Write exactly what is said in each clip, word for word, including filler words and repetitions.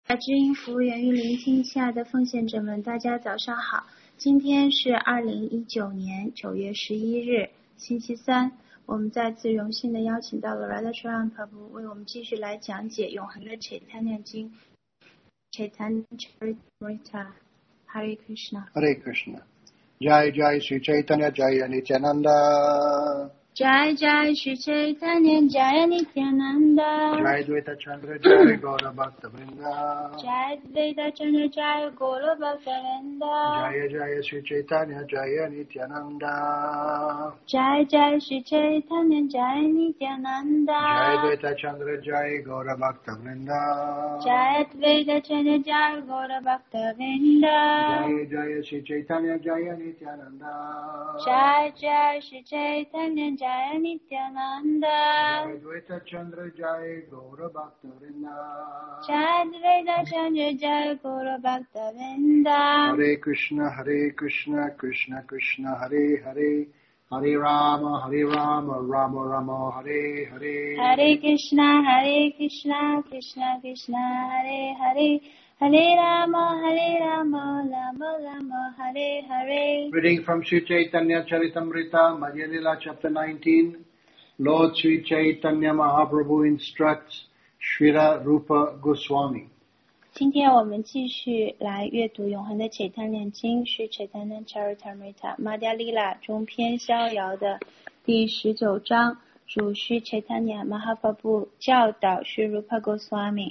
知音服务员与聆听，亲爱的奉献者们，大家早上好。今天是二零一九年九月十一日，星期三。我们再次荣幸的邀请到了 Radha Charan Prabhu 为我们继续来讲解永恒的切檀念经 Chaitanya Charitamrita。 Hare Krishna Hare Krishna Jai Jai Sri Chaitanya Jaya Nityananda Jai Jai Shri Chaitanya Jaya Nityananda Jai Dvaita Chandra Jai Gaura Bhakta Vrinda Jai Dvaita Chandra Jai Gaura Bhakta Vrinda Jaya Jaya Sri Chaitanya Jaya Nityananda Jai Jai Shri Chaitanya Jaya Nityananda Jai Dvaita Chandra Jai Gaura Bhakta Vrinda Jai Dvaita Chandra Jai Gaura Bhakta Vrinda Jaya Jaya Sri Chaitanya Jaya Nityananda Jai Jai Shri Chaitanya Jaya Nityananda Jai Dvaita Chandra Jai Gaura Bhakta Vrinda Jai Dvaita Chandra Jai Gaura Bhakta Vrinda Hare Krishna Hare Krishna Krishna Krishna Hare Hare Hare Rama Hare Rama Rama Rama Hare Hare Hare Krishna Hare Krishna Krishna Krishna Hare Hare Hare Rama Hare Rama Rama Rama Hare Hare. Reading from Sri Chaitanya Charitamrita, Madhya Lila, chapter nineteen. Lord Sri Chaitanya Mahaprabhu instructs Srila Rupa Goswami. 今天我们继续来阅读永恒的切檀念经，是 Chaitanya Charitamrita Madhya Lila 中篇逍遥的第十九章，主须 Chaitanya Mahaprabhu 教导是 Rupa Goswami。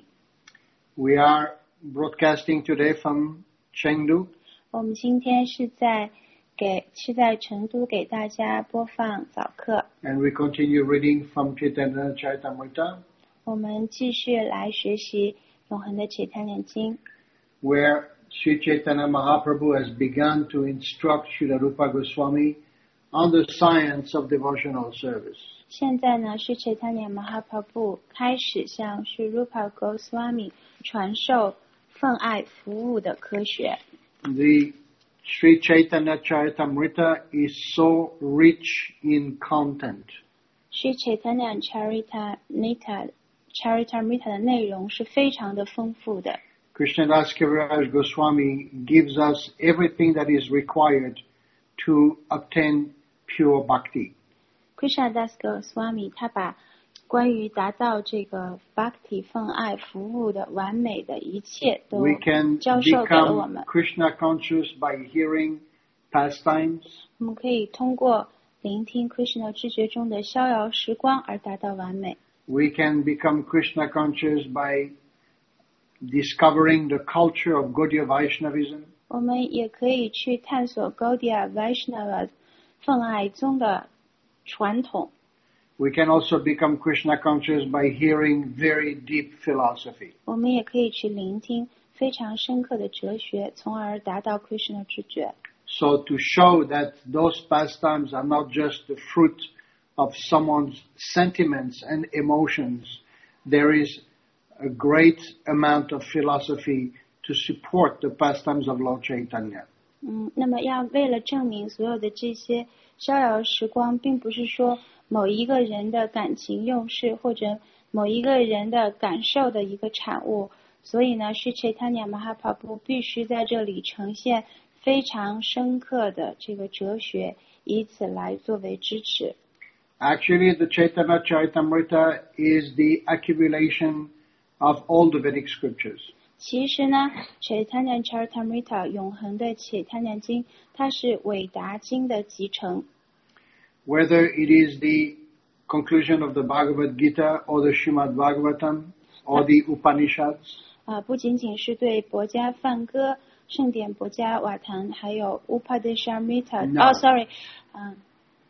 We are broadcasting today from Chengdu. 我们今天是在给是在成都给大家播放早课。 And we continue reading from Chaitanya Charitamrita, 我们继续来学习永恒的切檀念经， where Sri Chaitanya Mahaprabhu has begun to instruct Srila Rupa Goswami on the science of devotional service. 现在呢是 Chaitanya Mahaprabhu 开始向是 Rupa Goswami 传授奉爱服务的科学。 The Sri Chaitanya Charitamrita is so rich in content. 是 Chaitanya Charitamrita Charitamrita 的内容是非常的丰富的。 Krishnadas Kaviraj Goswami gives us everything that is required to obtain pure bhakti. Krishnadas Goswami 他把关于达到这个 Bhakti 奉爱服务的完美的一切都 We can 教授给了我们。 become Krishna conscious by hearing pastimes. 我们可以通过聆听 Krishna 知觉中的逍遥时光而达到完美。 We can become Krishna conscious by discovering the culture of Gaudiya Vaishnavism. 我们也可以去探索 Gaudiya Vaishnava 奉爱宗的传统。 We can also become Krishna conscious by hearing very deep philosophy. 我们也可以去聆听非常深刻的哲学，从而达到 Krishna 知觉。 So to show that those pastimes are not just the fruit of someone's sentiments and emotions, there is a great amount of philosophy to support the pastimes of Lord Chaitanya. 嗯，那么要为了证明所有的这些逍遥时光并不是说某一个人的感情用事或者某一个人的感受的一个产物，所以呢是 Chaitanya Mahaprabhu 必须在这里呈现非常深刻的这个哲学，以此来作为支持。 Actually, the Chaitanya Charitamrita is the accumulation of all the Vedic scriptures. 其实呢 Chaitanya Charitamrita 永恒的切檀念经，它是韦达经的集成。 Whether it is the conclusion of the Bhagavad Gita or the Srimad Bhagavatam or the Upanishads, 啊、不仅仅是对博伽梵歌、圣典博伽瓦坛，还有 Upadeshamrita。 No. 哦 ，sorry， 嗯，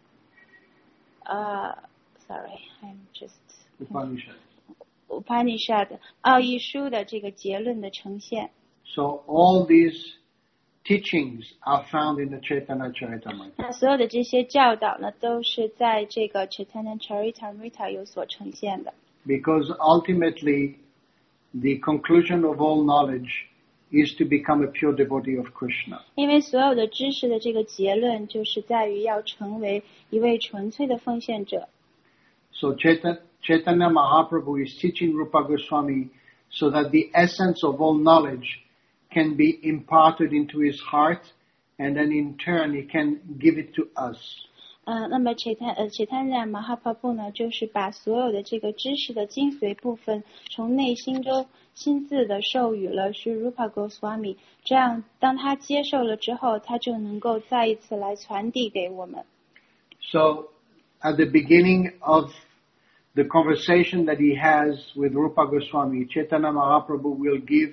呃 ，sorry，I'm just Upanishad. Upanishad 奥义书的这个结论的呈现。 So all these teachings are found in the Chaitanya Charitamrita. 那所有的这些教导呢，都是在这个 Chaitanya Charitamrita 有所呈现的。 Because ultimately, the conclusion of all knowledge is to become a pure devotee of Krishna. 因为所有的知识的这个结论，就是在于要成为一位纯粹的奉献者。 So Chaitanya, Chaitanya Mahaprabhu is teaching Rupa Goswami so that the essence of all knowledge can be imparted into his heart, and then in turn he can give it to us. 呃，那么 Chaitanya 呃 Chaitanya Mahaprabhu 呢，就是把所有的这个知识的精髓部分，从内心中亲自的授予了是 Rupa Goswami， 这样当他接受了之后，他就能够再一次来传递给我们。 So, at the beginning of the conversation that he has with Rupa Goswami, Chaitanya Mahaprabhu will give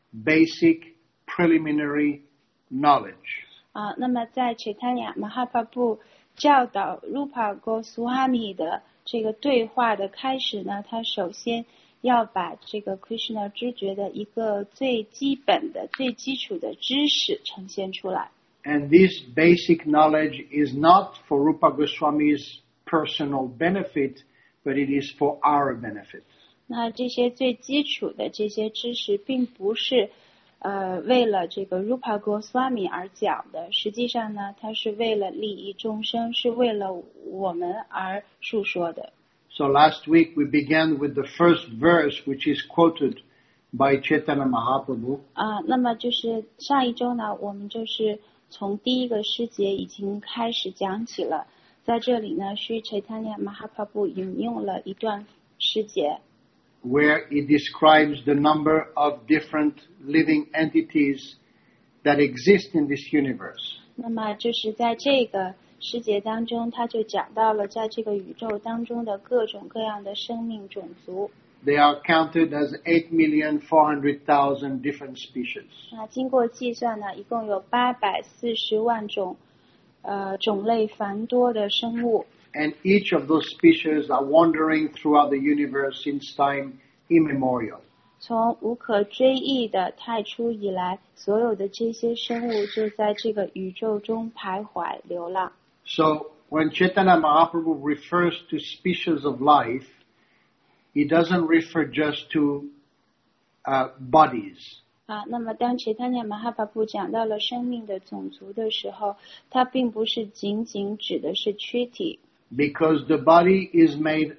basic preliminary knowledge. 啊，那么在 Chaitanya Mahaprabhu 教导 Rupa Goswami 的这个对话的开始呢，他首先要把这个 Krishna 知觉的一个最基本的、最基础的知识呈现出来。 And this basic knowledge is not for Rupa Goswami's personal benefit, but it is for our benefit. 那这些最基础的这些知识，并不是呃为了这个 Rupa Goswami 而讲的，实际上呢，它是为了利益众生，是为了我们而述说的。 So last week we began with the first verse, which is quoted by Chaitanya Mahaprabhu. 啊，那么就是上一周呢，我们就是从第一个诗节已经开始讲起了。在这里呢，是 Chaitanya Mahaprabhu 引用了一段诗节。 Where it describes the number of different living entities that exist in this universe. 那么就是在这个诗节当中，他就讲到了在这个宇宙当中的各种各样的生命种族。 They are counted as eight million four hundred thousand different species. 那经过计算呢，一共有八百四十万种，呃，种类繁多的生物。 And each of those species are wandering throughout the universe since time immemorial. 从无可追忆的太初以来，所有的这些生物就在这个宇宙中徘徊流浪。 So when Chaitanya Mahaprabhu refers to species of life, he doesn't refer just to uh, bodies. 啊，那么当 Chaitanya Mahaprabhu 讲到了生命的种族的时候，它并不是仅仅指的是躯体。 Because the body is made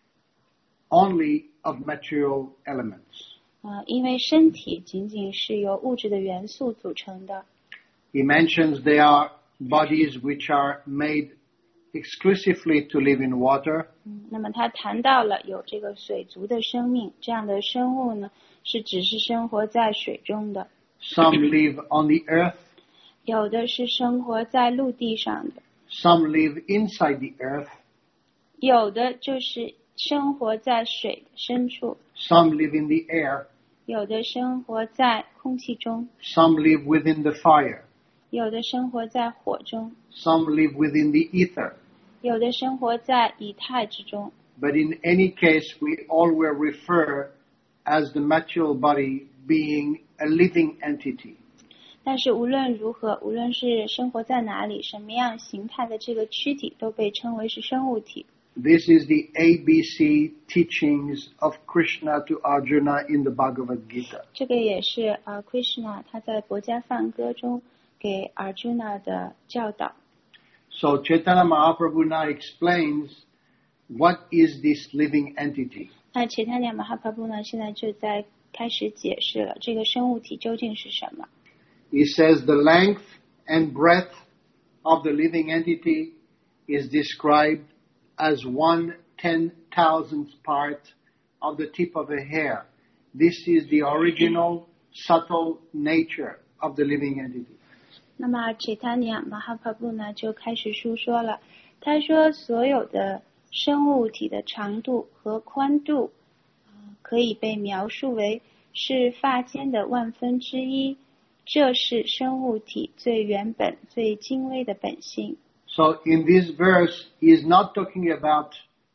only of material elements. 啊，因为身体仅仅是由物质的元素组成的。 He mentions there are bodies which are made exclusively to live in water. 嗯，那么他谈到了有这个水族的生命，这样的生物呢，是只是生活在水中的。 Some live on the earth. 有的是生活在陆地上的。 Some live inside the earth. 有的就是生活在水的深处。 Some live in the air. 有的生活在空气中。 Some live within the fire. 有的生活在火中。 Some live within the ether. 有的生活在以太之中。 But in any case, we all will refer as the material body being a living entity. 但是无论如何，无论是生活在哪里，什么样形态的这个躯体都被称为是生物体。 This is the A B C teachings of Krishna to Arjuna in the Bhagavad Gita. 这个也是啊 Krishna 他在《博家梵歌》中给 Arjuna 的教导。 So Chaitanya Mahaprabhu now explains what is this living entity. 那 Chaitanya Mahaprabhu 呢，现在就在开始解释了这个生物体究竟是什么。 He says the length and breadth of the living entity is described as one ten thousandth part of the tip of a hair. This is the original subtle nature of the living entity. 那么 Chaitanya Mahaprabhu 呢就开始述说了，他说所有的生物体的长度和宽度，呃、可以被描述为是发间的万分之一，这是生物体最原本、最精微的本性。 So in this verse, he is not talking about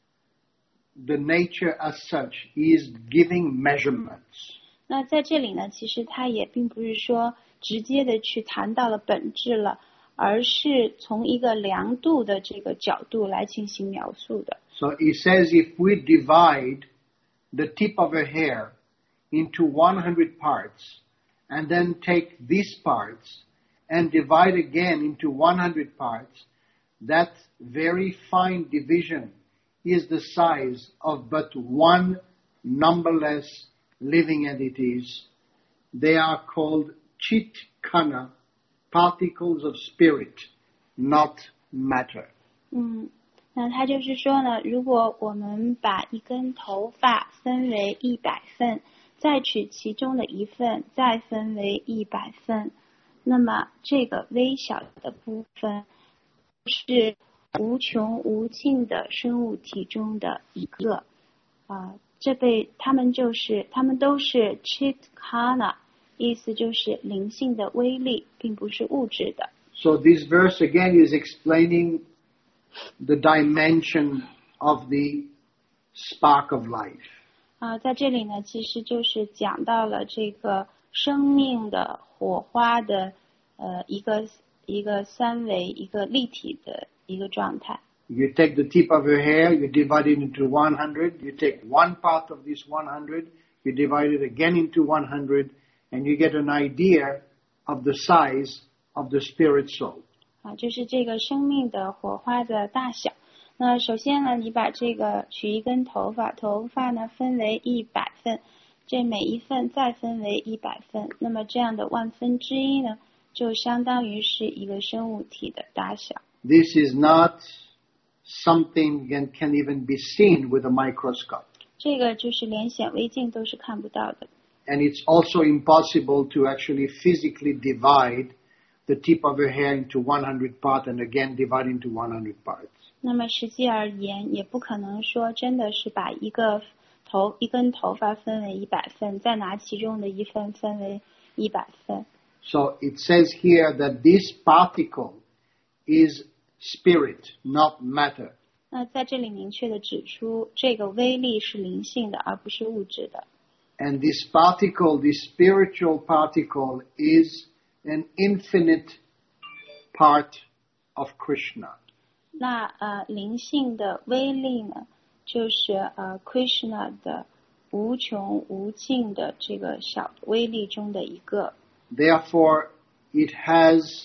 the nature as such. He is giving measurements. 那在这里呢，其实他也并不是说直接的去谈到了本质了，而是从一个量度的这个角度来进行描述的。 So he says if we divide the tip of a hair into one hundred parts, and then take these parts and divide again into one hundred parts, that very fine division is the size of but one numberless living entities, they are called chit kana, particles of spirit, not matter. 嗯，那他就是说呢，如果我们把一根头发分为一百份，再取其中的一份，再分为一百份，那么这个微小的部分是无穷无尽的生物体中的一个啊、呃，这被他们就是他们都是 chit kana， 意思就是灵性的威力，并不是物质的。 So this verse again is explaining the dimension of the spark of life. 啊、呃，在这里呢，其实就是讲到了这个生命的火花的呃一个一个三维一个立体的一个状态。 You take the tip of your hair, you divide it into one hundred, you take one part of this one hundred, you divide it again into one hundred, and you get an idea of the size of the spirit soul. 啊，就是这个生命的火花的大小。那首先呢，你把这个取一根头发，头发呢分为一百份，这每一份再分为一百份，那么这样的万分之一呢，就相当于是一个生物体的大小。 This is not something that can even be seen with a microscope. 这个就是连显微镜都是看不到的。 And it's also impossible to actually physically divide the tip of your hair into one hundred parts and again divide into one hundred parts. 那么实际而言，也不可能说真的是把一个头一根头发分为一百份，再拿其中的一份分为一百份。 So it says here that this particle is spirit, not matter. 那在这里明确的指出，这个微粒是灵性的，而不是物质的。 And this particle, this spiritual particle, is an infinite part of Krishna. 那呃，灵性的微粒呢，就是呃 Krishna 的无穷无尽的这个小微粒中的一个。 Therefore, it has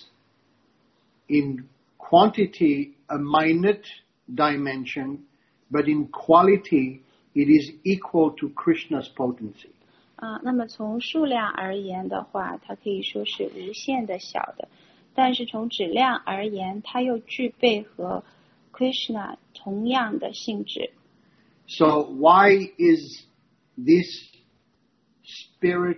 in quantity a minute dimension, but in quality it is equal to Krishna's potency. 啊，那么从数量而言的话，它可以说是无限的小的，但是从质量而言，它又具备和 Krishna 同样的性质。 So why is this spirit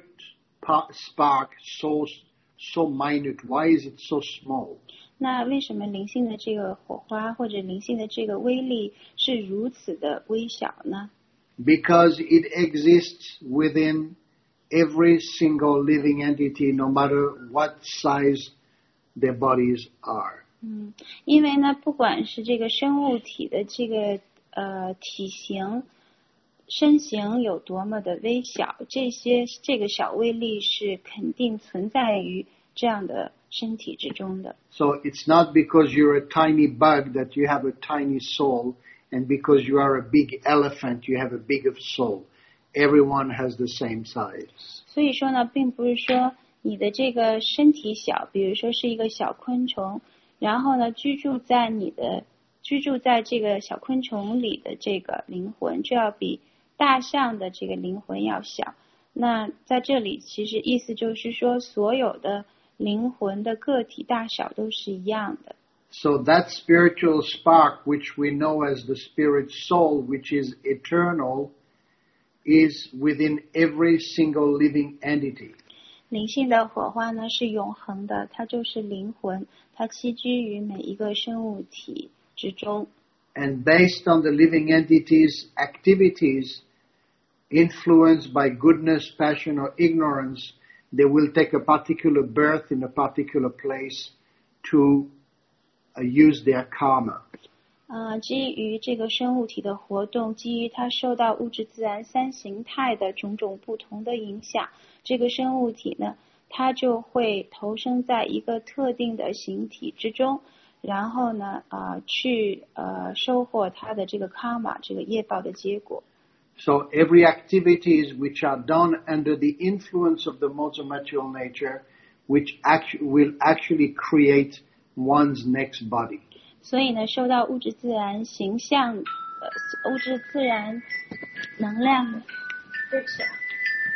spark so so minute? Why is it so small? 那为什么灵性的这个火花或者灵性的这个微粒是如此的微小呢？ Because it exists within every single living entity, no matter what size their bodies are. 嗯，因为呢，不管是这个生物体的这个呃体型、身形有多么的微小，这些这个小微粒是肯定存在于这样的身体之中的。 So it's not because you're a tiny bug that you have a tiny soul, and because you are a big elephant, you have a bigger soul. Everyone has the same size. 所以说呢，并不是说你的这个身体小，比如说是一个小昆虫，然后呢居住在你的居住在这个小昆虫里的这个灵魂，就要比大象的这个灵魂要小。那在这里其实意思就是说，所有的灵魂的个体大小都是一样的。 So that spiritual spark, which we know as the spirit soul, which is eternal, is within every single living entity. 灵性的火花呢是永恒的，它就是灵魂，它栖居于每一个生物体之中。 And based on the living entities' activities, influenced by goodness, passion, or ignorance, they will take a particular birth in a particular place to uh, use their karma. 呃，基于这个生物体的活动，基于它受到物质自然三形态的种种不同的影响，这个生物体呢，它就会投生在一个特定的形体之中，然后呢，呃，去呃收获它的这个 karma 这个业报的结果。 So every activities which are done under the influence of the modes of material nature, which actu- will actually create one's next body. 所以呢，受到物质自然形象、呃、物质自然能量的，对不起啊。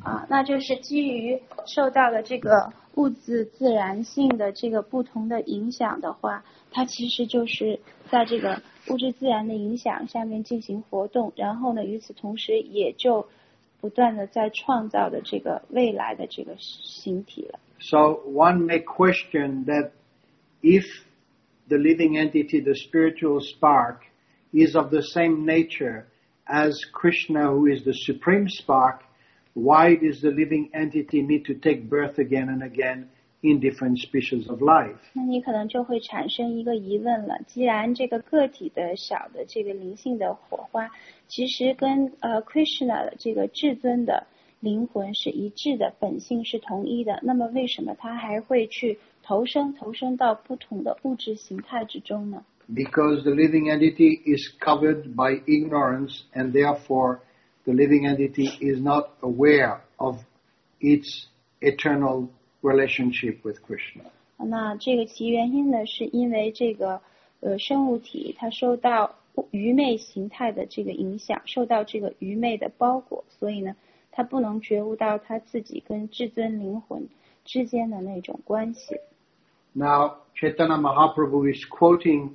啊，那就是基于受到了这个物质自然性的这个不同的影响的话，它其实就是在这个物质自然的影响下面进行活动，然后呢，与此同时也就不断的在创造的这个未来的这个形体了。 So one may question that if the living entity, the spiritual spark, is of the same nature as Krishna, who is the supreme spark, why does the living entity need to take birth again and again in different species of life? 那你可能就会产生一个疑问了，既然这个个体的小的这个灵性的火花，其实跟呃 Krishna 的这个至尊的灵魂是一致的，本性是同一的，那么为什么它还会去投生投生到不同的物质形态之中呢？ Because the living entity is covered by ignorance, and therefore the living entity is not aware of its eternal relationship with Krishna. 那这个其原因呢，是因为这个呃生物体它受到愚昧形态的这个影响，受到这个愚昧的包裹，所以呢，它不能觉悟到它自己跟至尊灵魂之间的那种关系。 Now, Chaitanya Mahaprabhu is quoting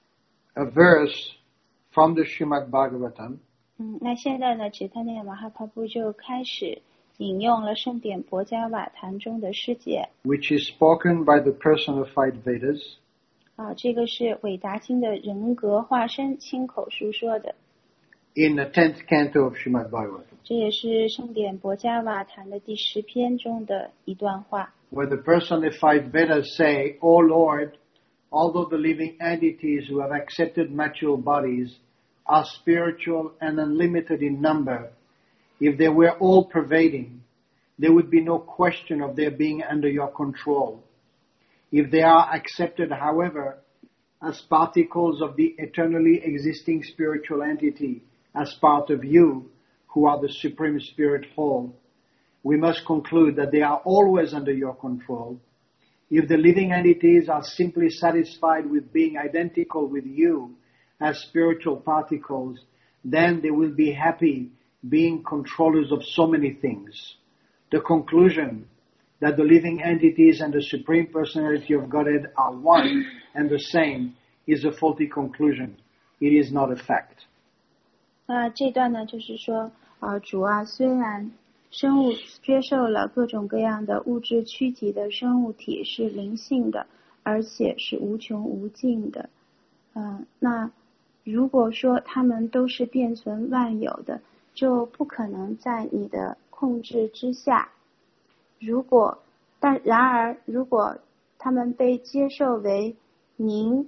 a verse from the Srimad Bhagavatam. 嗯，那现在呢，Chaitanya Mahaprabhu就开始引用了圣典博迦瓦坛中的诗节， which is spoken by the personified Vedas. 啊，这个是韦达经的人格化身亲口述说的， in the tenth canto of Srimad Bhagavatam, 这也是圣典博迦瓦坛的第十篇中的一段话。 where the personified Vedas say, O Lord, although the living entities who have accepted material bodies are spiritual and unlimited in number, if they were all pervading, there would be no question of their being under your control. If they are accepted, however, as particles of the eternally existing spiritual entity, as part of you, who are the Supreme Spirit whole, we must conclude that they are always under your control. If the living entities are simply satisfied with being identical with you as spiritual particles, then they will be happy being controllers of so many things. The conclusion that the living entities and the Supreme Personality of Godhead are one and the same is a faulty conclusion. It is not a fact. 那这段呢，就是说，啊，主啊，虽然生物接受了各种各样的物质躯体的生物体是灵性的，而且是无穷无尽的，嗯、呃，那如果说它们都是遍存万有的，就不可能在你的控制之下。如果，但然而，如果它们被接受为您，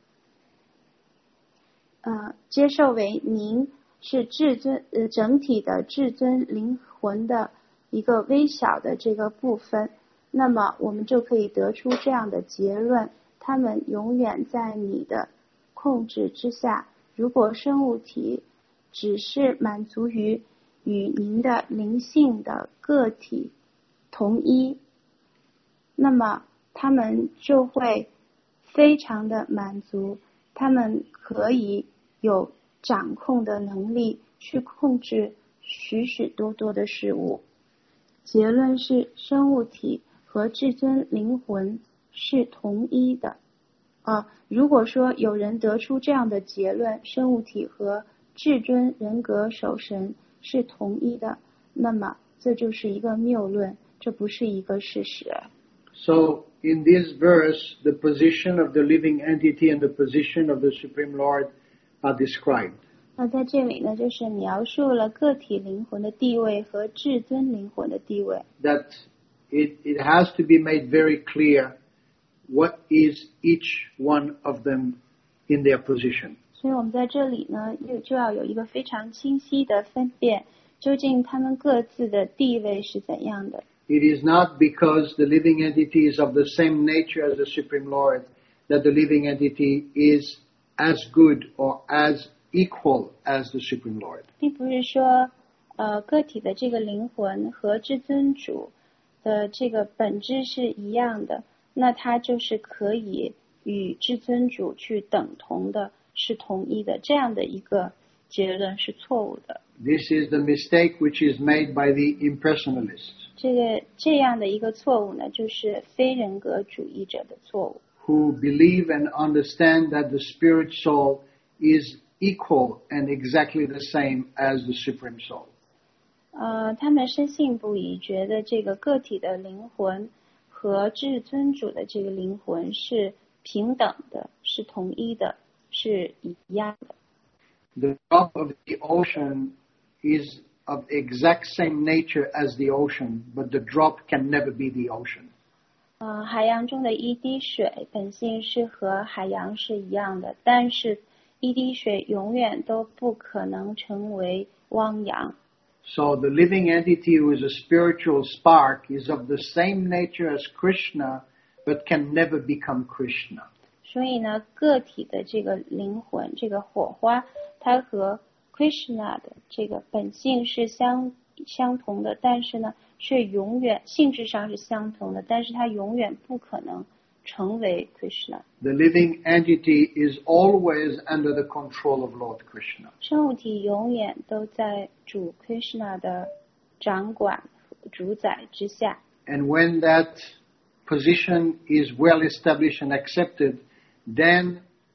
呃，接受为您是至尊呃整体的至尊灵魂的一个微小的这个部分，那么我们就可以得出这样的结论：它们永远在你的控制之下。如果生物体只是满足于与您的灵性的个体同一，那么他们就会非常的满足，他们可以有掌控的能力去控制许许多多的事物。结论是生物体和至尊灵魂是同一的。啊，如果说有人得出这样的结论，生物体和至尊人格守神是同一的，那么这就是一个谬论，这不是一个事实。 So, in this verse, the position of the living entity and the position of the Supreme Lord are described. 那在这里呢，就是描述了个体灵魂的地位和至尊灵魂的地位。 That it, it has to be made very clear what is each one of them in their position. 所以我们在这里呢，又就要有一个非常清晰的分辨，究竟他们各自的地位是怎样的。 It is not because the living entity is of the same nature as the Supreme Lord that the living entity is as good or as equal as the Supreme Lord. 并不是说，呃，个体的这个灵魂和至尊主的这个本质是一样的，那它就是可以与至尊主去等同的，是同一的，这样的一个结论是错误的。 This is the mistake which is made by the impersonalists. 这个这样的一个错误呢，就是非人格主义者的错误。 Who believe and understand that the spirit soul is equal and exactly the same as the supreme soul. 呃，他们深信不疑，觉得这个个体的灵魂和至尊主的这个灵魂是平等的，是统一的，是一样的。 The drop of the ocean is of exact same nature as the ocean, but the drop can never be the ocean. 呃，海洋中的一滴水本性是和海洋是一样的，但是一滴水永远都不可能成为汪洋。 So the living entity who is a spiritual spark is of the same nature as Krishna, but can never become Krishna. 所以呢，个体的这个灵魂，这个火花，它和 Krishna 的这个本性是相相同的，但是呢，却永远性质上是相同的，但是它永远不可能成为 Krishna。 The living entity is always under the control of Lord Krishna. 生物体永远都在主 Krishna 的掌管主宰之下。 And when that position is well established and accepted, then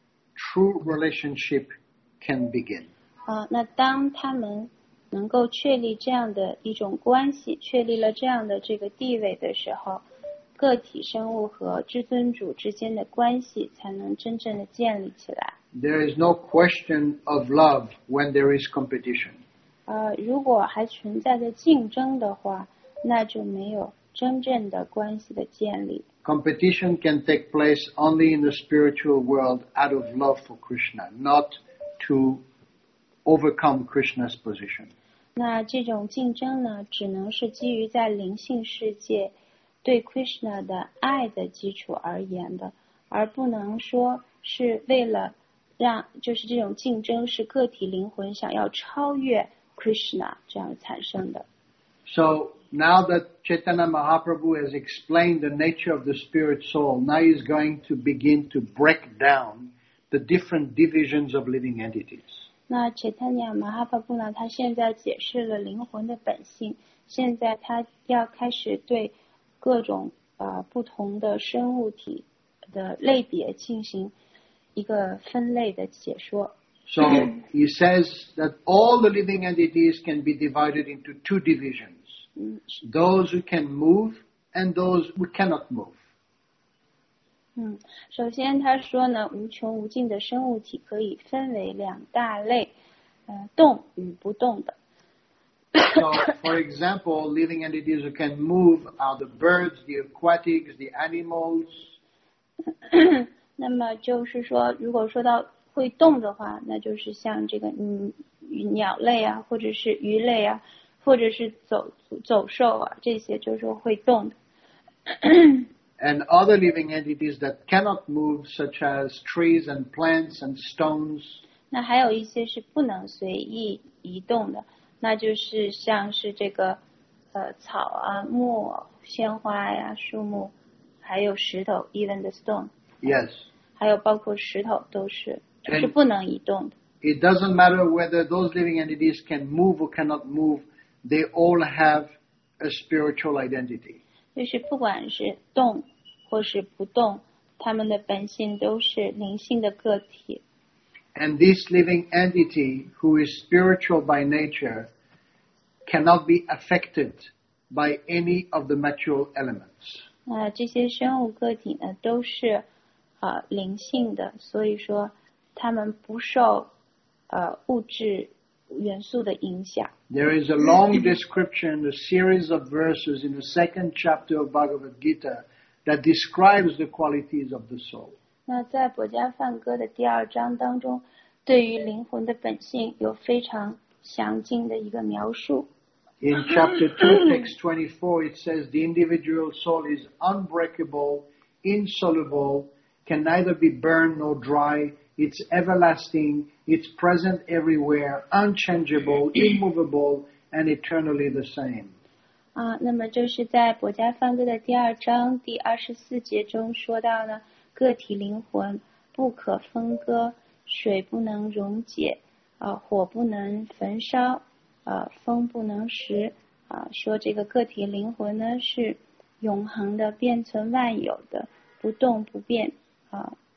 true relationship can begin. 啊，那当他们能够确立这样的一种关系，确立了这样的这个地位的时候，个体生物和至尊主之间的关系才能真正的建立起来。 There is no question of love when there is competition. 呃，如果还存在着竞争的话，那就没有真正的关系的建立。 Competition can take place only in the spiritual world out of love for Krishna, not to overcome Krishna's position. 那这种竞争呢，只能是基于在灵性世界对 Krishna 的爱的基础而言的，而不能说是为了让，就是这种竞争是个体灵魂想要超越 Krishna 这样产生的。 So now that Chaitanya Mahaprabhu has explained the nature of the spirit soul, now he's going to begin to break down the different divisions of living entities. 那 Chaitanya Mahaprabhu 呢，他现在解释了灵魂的本性，现在他要开始对各种呃不同的生物体的类别进行一个分类的解说。 So he says that all the living entities can be divided into two divisions. 嗯 Those who can move and those who cannot move. 嗯，首先他说呢，无穷无尽的生物体可以分为两大类，呃，动与不动的。 So, for example, living entities who can move are the birds, the aquatics, the animals. 那么就是说，如果说到会动的话，那就是像这个嗯鸟类啊，或者是鱼类啊，或者是走走兽啊，这些就是会动的。 And other living entities that cannot move, such as trees and plants and stones. 那还有一些是不能随意移动的，那就是像是这个呃草啊、木、鲜花呀、树木，还有石头 ，even the stone。 Yes. 还有包括石头都是，就是不能移动的。 It doesn't matter whether those living entities can move or cannot move, they all have a spiritual identity. 就是不管是动或是不动，他们的本性都是灵性的个体。 And this living entity, who is spiritual by nature, cannot be affected by any of the material elements. 那这些生物个体呢，都是呃灵性的，所以说他们不受呃物质元素的影响。 There is a long description, a series of verses in the second chapter of Bhagavad Gita that describes the qualities of the soul. 那在《薄伽梵歌》的第二章当中，对于灵魂的本性有非常详尽的一个描述。 In chapter two, text twenty-four, it says the individual soul is unbreakable, insoluble, can neither be burned nor dry, it's everlasting, it's present everywhere, unchangeable, immovable, and eternally the same. 啊，那么就是在《薄伽梵歌》的第二章第二十四节中说到呢，个体灵魂不可分割，水不能溶解，啊，火不能焚烧， 呃风不能食啊、呃，说这个个体灵魂呢是永恒的、遍存万有的、不动不变啊。呃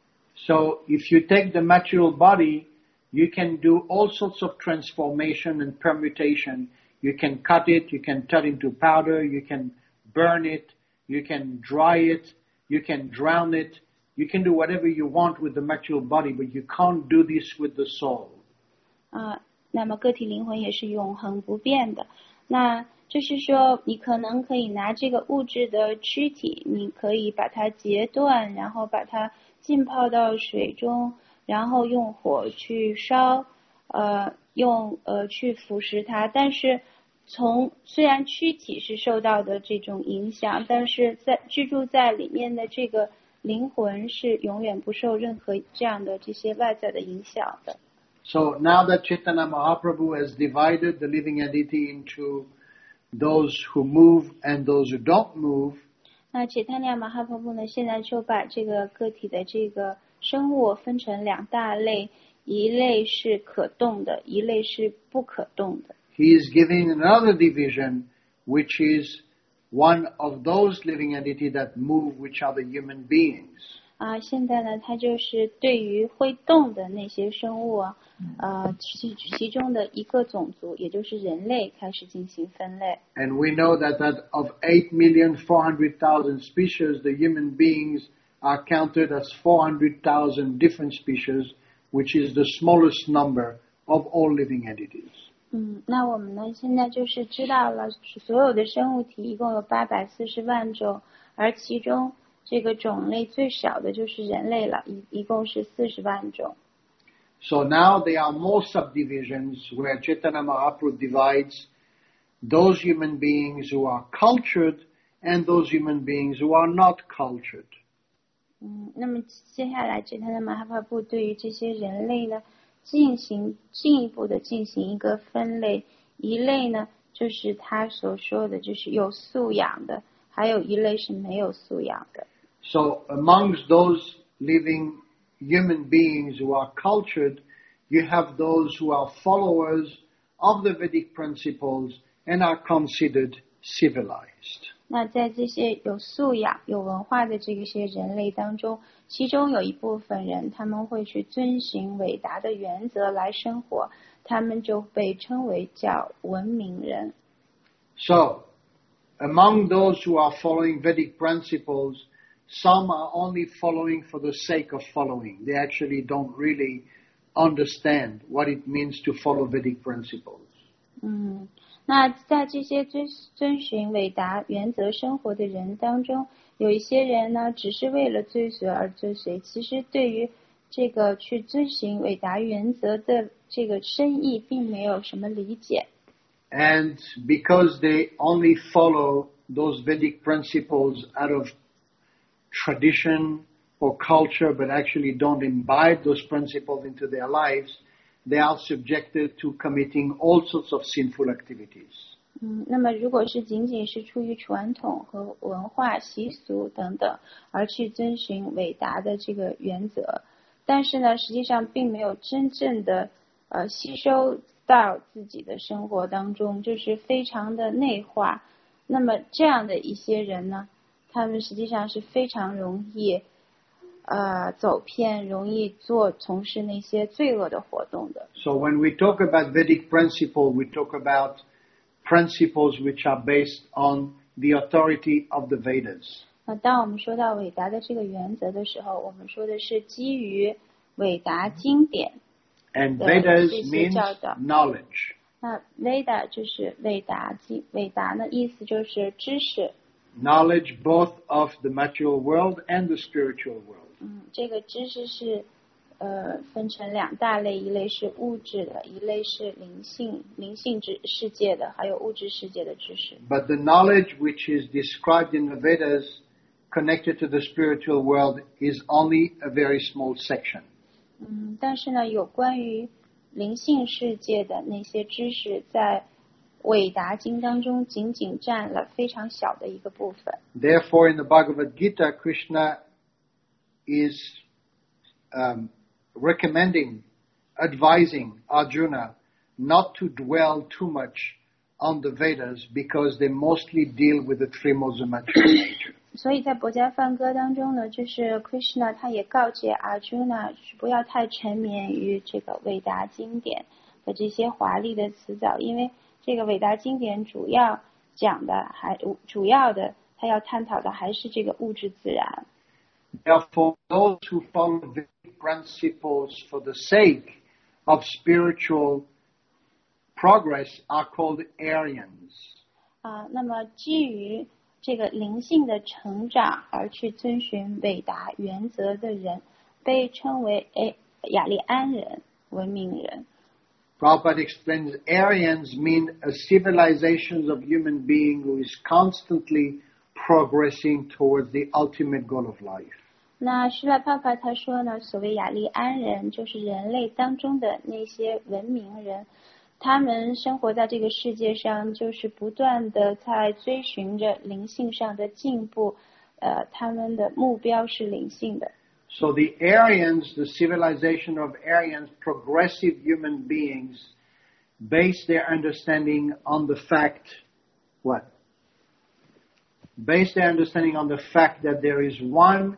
So if you take the material body, you can do all sorts of transformation and permutation. You can cut it, you can turn into powder, you can burn it, you can dry it, you can drown it. You can do whatever you want with the material body, but you can't do this with the soul. 啊、呃，那么个体灵魂也是永恒不变的。那就是说，你可能可以拿这个物质的躯体，你可以把它截断，然后把它浸泡到水中，然后用火去烧，呃，用呃去腐蚀它。但是从虽然躯体是受到的这种影响，但是在居住在里面的这个灵魂是永远不受任何这样的这些外在的影响的。 So now that Chaitanya Mahaprabhu has divided the living entity into those who move and those who don't move, 那Chaitanya Mahaprabhu呢，现在就把这个个体的这个生物分成两大类，一类是可动的，一类是不可动的。 he is giving another division, which is one of those living entities that move, which are the human beings. 啊，现在呢，它就是对于会动的那些生物啊，呃，其其中的一个种族，也就是人类，开始进行分类。 And we know that, that of eight million four hundred thousand species, the human beings are counted as four hundred thousand different species, which is the smallest number of all living entities. 嗯，那我们呢，现在就是知道了，所有的生物体一共有八百四十万种，而其中这个种类最少的就是人类了，一一共是四十万种。 So now there are more subdivisions where Chaitanya Mahaprabhu divides those human beings who are cultured and those human beings who are not cultured. 嗯，那么接下来Chaitanya Mahaprabhu对于这些人类呢，进行进一步的进行一个分类，一类呢就是他所说的就是有素养的，还有一类是没有素养的。 So amongst those living human beings who are cultured, you have those who are followers of the Vedic principles and are considered civilized. 那在这些有素养、有文化的这些人类当中，其中有一部分人，他们会去遵循伟达的原则来生活，他们就被称为叫文明人。 So, among those who are following Vedic principles, some are only following for the sake of following. They actually don't really understand what it means to follow Vedic principles. 嗯，那在这些遵遵循伟达原则生活的人当中，有一些人呢，只是为了追随而追随，其实对于这个去遵循伟达原则的这个深意，并没有什么理解。 And because they only follow those Vedic principles out of tradition or culture, but actually don't imbibe those principles into their lives, they are subjected to committing all sorts of sinful activities. 嗯，那么如果是仅仅是出于传统和文化习俗等等而去遵循伟达的这个原则，但是呢，实际上并没有真正的呃吸收到自己的生活当中，就是非常的内化。那么这样的一些人呢，他们实际上是非常容易呃走偏，容易做从事那些罪恶的活动的。 So when we talk about Vedic principle, we talk about principles which are based on the authority of the Vedas. 那当我们说到伟达的这个原则的时候，我们说的是基于伟达经典 And 的 Vedas 这些 means 教导。 knowledge. 那 Veda 就是伟达经，伟达的意思就是知识。 Knowledge both of the material world and the spiritual world. 嗯，这个知识是呃分成两大类，一类是物质的，一类是灵性灵性之世界的，还有物质世界的知识。 But the knowledge which is described in the Vedas connected to the spiritual world is only a very small section. 嗯，但是呢，有关于灵性世界的那些知识，在伟达经当中仅仅占了非常小的一个部分。 Therefore, in the Bhagavad Gita, Krishna is um, recommending, advising Arjuna not to dwell too much on the Vedas because they mostly deal with the three modes of material nature. 所以在《薄伽梵歌》当中呢，就是 Krishna 他也告诫 Arjuna 不要太沉湎于这个伟达经典和这些华丽的词藻，因为这个伟达经典主要讲的还主要的他要探讨的还是这个物质自然。 Therefore, those who follow Vedic principles for the sake of spiritual progress are called Aryans. 啊，那么基于这个灵性的成长而去遵循伟达原则的人，被称为诶雅利安人、文明人。 Prabhupada explains Aryans mean a civilization of human being who is constantly progressing towards the ultimate goal of life. 那施拉帕帕他说呢，所谓雅利安人就是人类当中的那些文明人，他们生活在这个世界上，就是不断的在追寻着灵性上的进步，呃，他们的目标是灵性的。 So the Aryans, the civilization of Aryans, progressive human beings, base their understanding on the fact, what? Base their understanding on the fact that there is one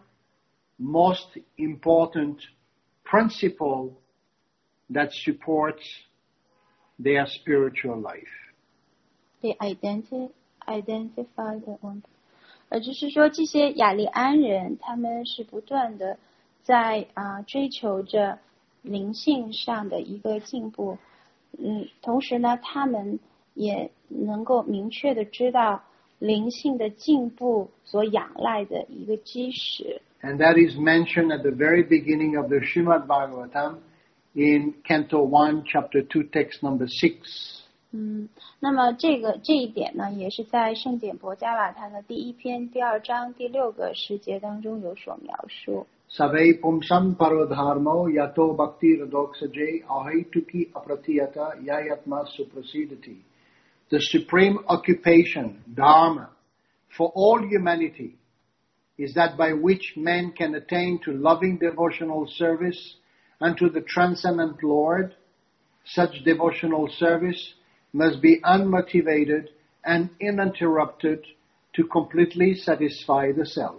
most important principle that supports their spiritual life. They identify identify the one. 呃，就是说这些雅利安人，他们是不断的在啊、呃、追求着灵性上的一个进步，嗯，同时呢，他们也能够明确的知道灵性的进步所仰赖的一个基石。 And that is mentioned at the very beginning of the Srimad Bhagavatam in Canto one, Chapter two, Text number six. 嗯，那么这个这一点呢，也是在圣典薄伽瓦坛的第一篇第二章第六个时节当中有所描述。 Savai pumsam parodharmo yato bhakti radoksaje ahaituki apratiyata yayatma suprasidati. The supreme occupation, dharma, for all humanity is that by which men can attain to loving devotional service unto the transcendent Lord. Such devotional service must be unmotivated and uninterrupted to completely satisfy the self.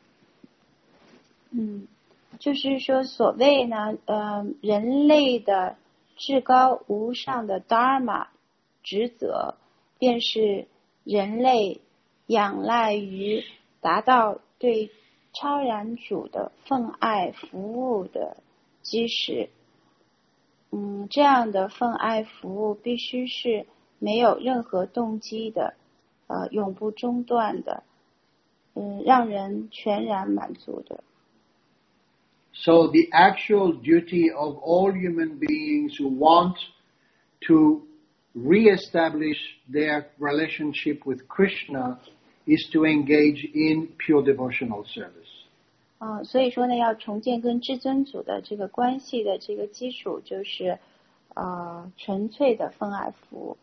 嗯，就是说，所谓呢，呃，人类的至高无上的 Dharma 职责，便是人类仰赖于达到对超然主的奉爱服务的基石。嗯，这样的奉爱服务必须是没有任何动机的，呃，永不中断的，嗯，让人全然满足的。 So the actual duty of all human beings who want to re-establish their relationship with Krishna is to engage in pure devotional service. 啊、呃，所以说呢，要重建跟至尊主的这个关系的这个基础，就是呃纯粹的奉爱服务。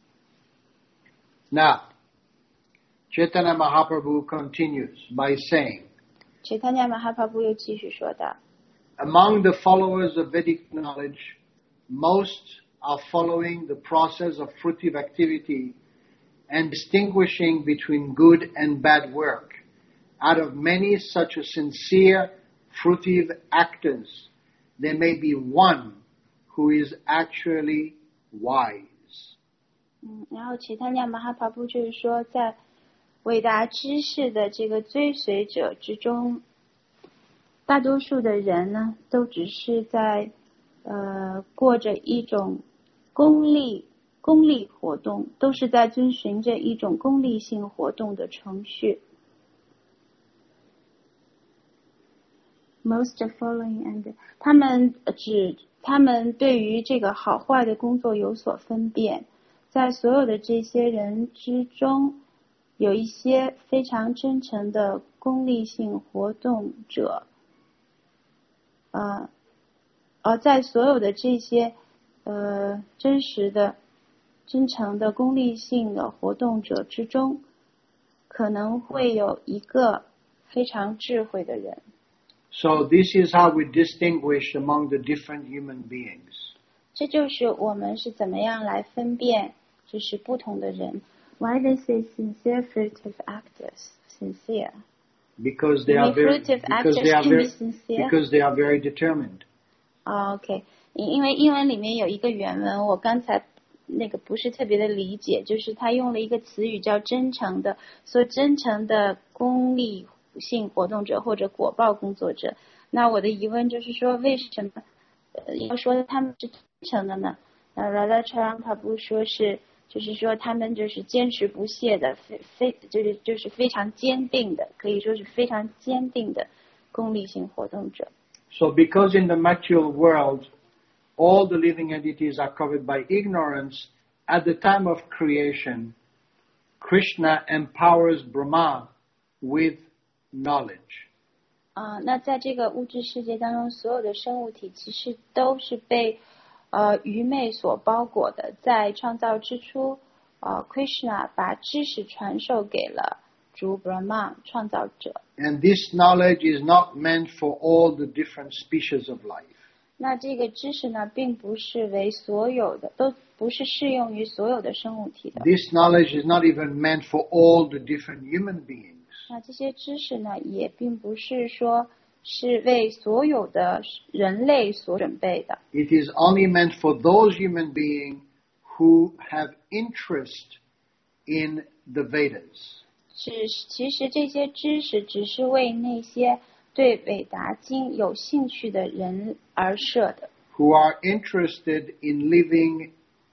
Now, Chaitanya Mahaprabhu continues by saying, Chaitanya Mahaprabhu 又继续说道 among the followers of Vedic knowledge, most are following the process of fruitive activity and distinguishing between good and bad work. Out of many such a sincere, fruitive actors, there may be one who is actually wise. 嗯，然后其他念玛哈帕布就是说，在伟大知识的这个追随者之中，大多数的人呢，都只是在呃过着一种功利功利活动，都是在遵循着一种功利性活动的程序。Most following and 他们只他们对于这个好坏的工作有所分辨，在所有的这些人之中，有一些非常真诚的功利性活动者，呃，而在所有的这些呃真实的、真诚的功利性的活动者之中，可能会有一个非常智慧的人。 So this is how we distinguish among the different human beings. 这就是我们是怎么样来分辨就是不同的人。Why they say sincere fruit of actors? Sincere. Because they are very, fruit of because actors they are can be very, sincere. because they are very determined. OK， 因为英文里面有一个原文，我刚才那个不是特别的理解，就是他用了一个词语叫真诚的，说真诚的功利性活动者或者果报工作者。那我的疑问就是说，为什么呃要说他们是真诚的呢？呃 Radha Charan 说是，就是说他们就是坚持不懈的，非非就是就是非常坚定的，可以说是非常坚定的功利性活动者。 So because in the material world, all the living entities are covered by ignorance, at the time of creation, Krishna empowers Brahma with knowledge. 啊、呃，那在这个物质世界当中，所有的生物体其实都是被呃愚昧所包裹的。在创造之初，呃 ，Krishna 把知识传授给了主 Brahma 创造者。 And this knowledge is not meant for all the different species of life. 那这个知识呢，并不是为所有的，都不是适用于所有的生物体的。 This knowledge is not even meant for all the different human beings. 那这些知识呢，也并不是说是为所有的人类所准备的。 It is only meant for those human beings who have interest in the Vedas. 只其实这些知识只是为那些对韦达经有兴趣的人而设的。 Who are interested in living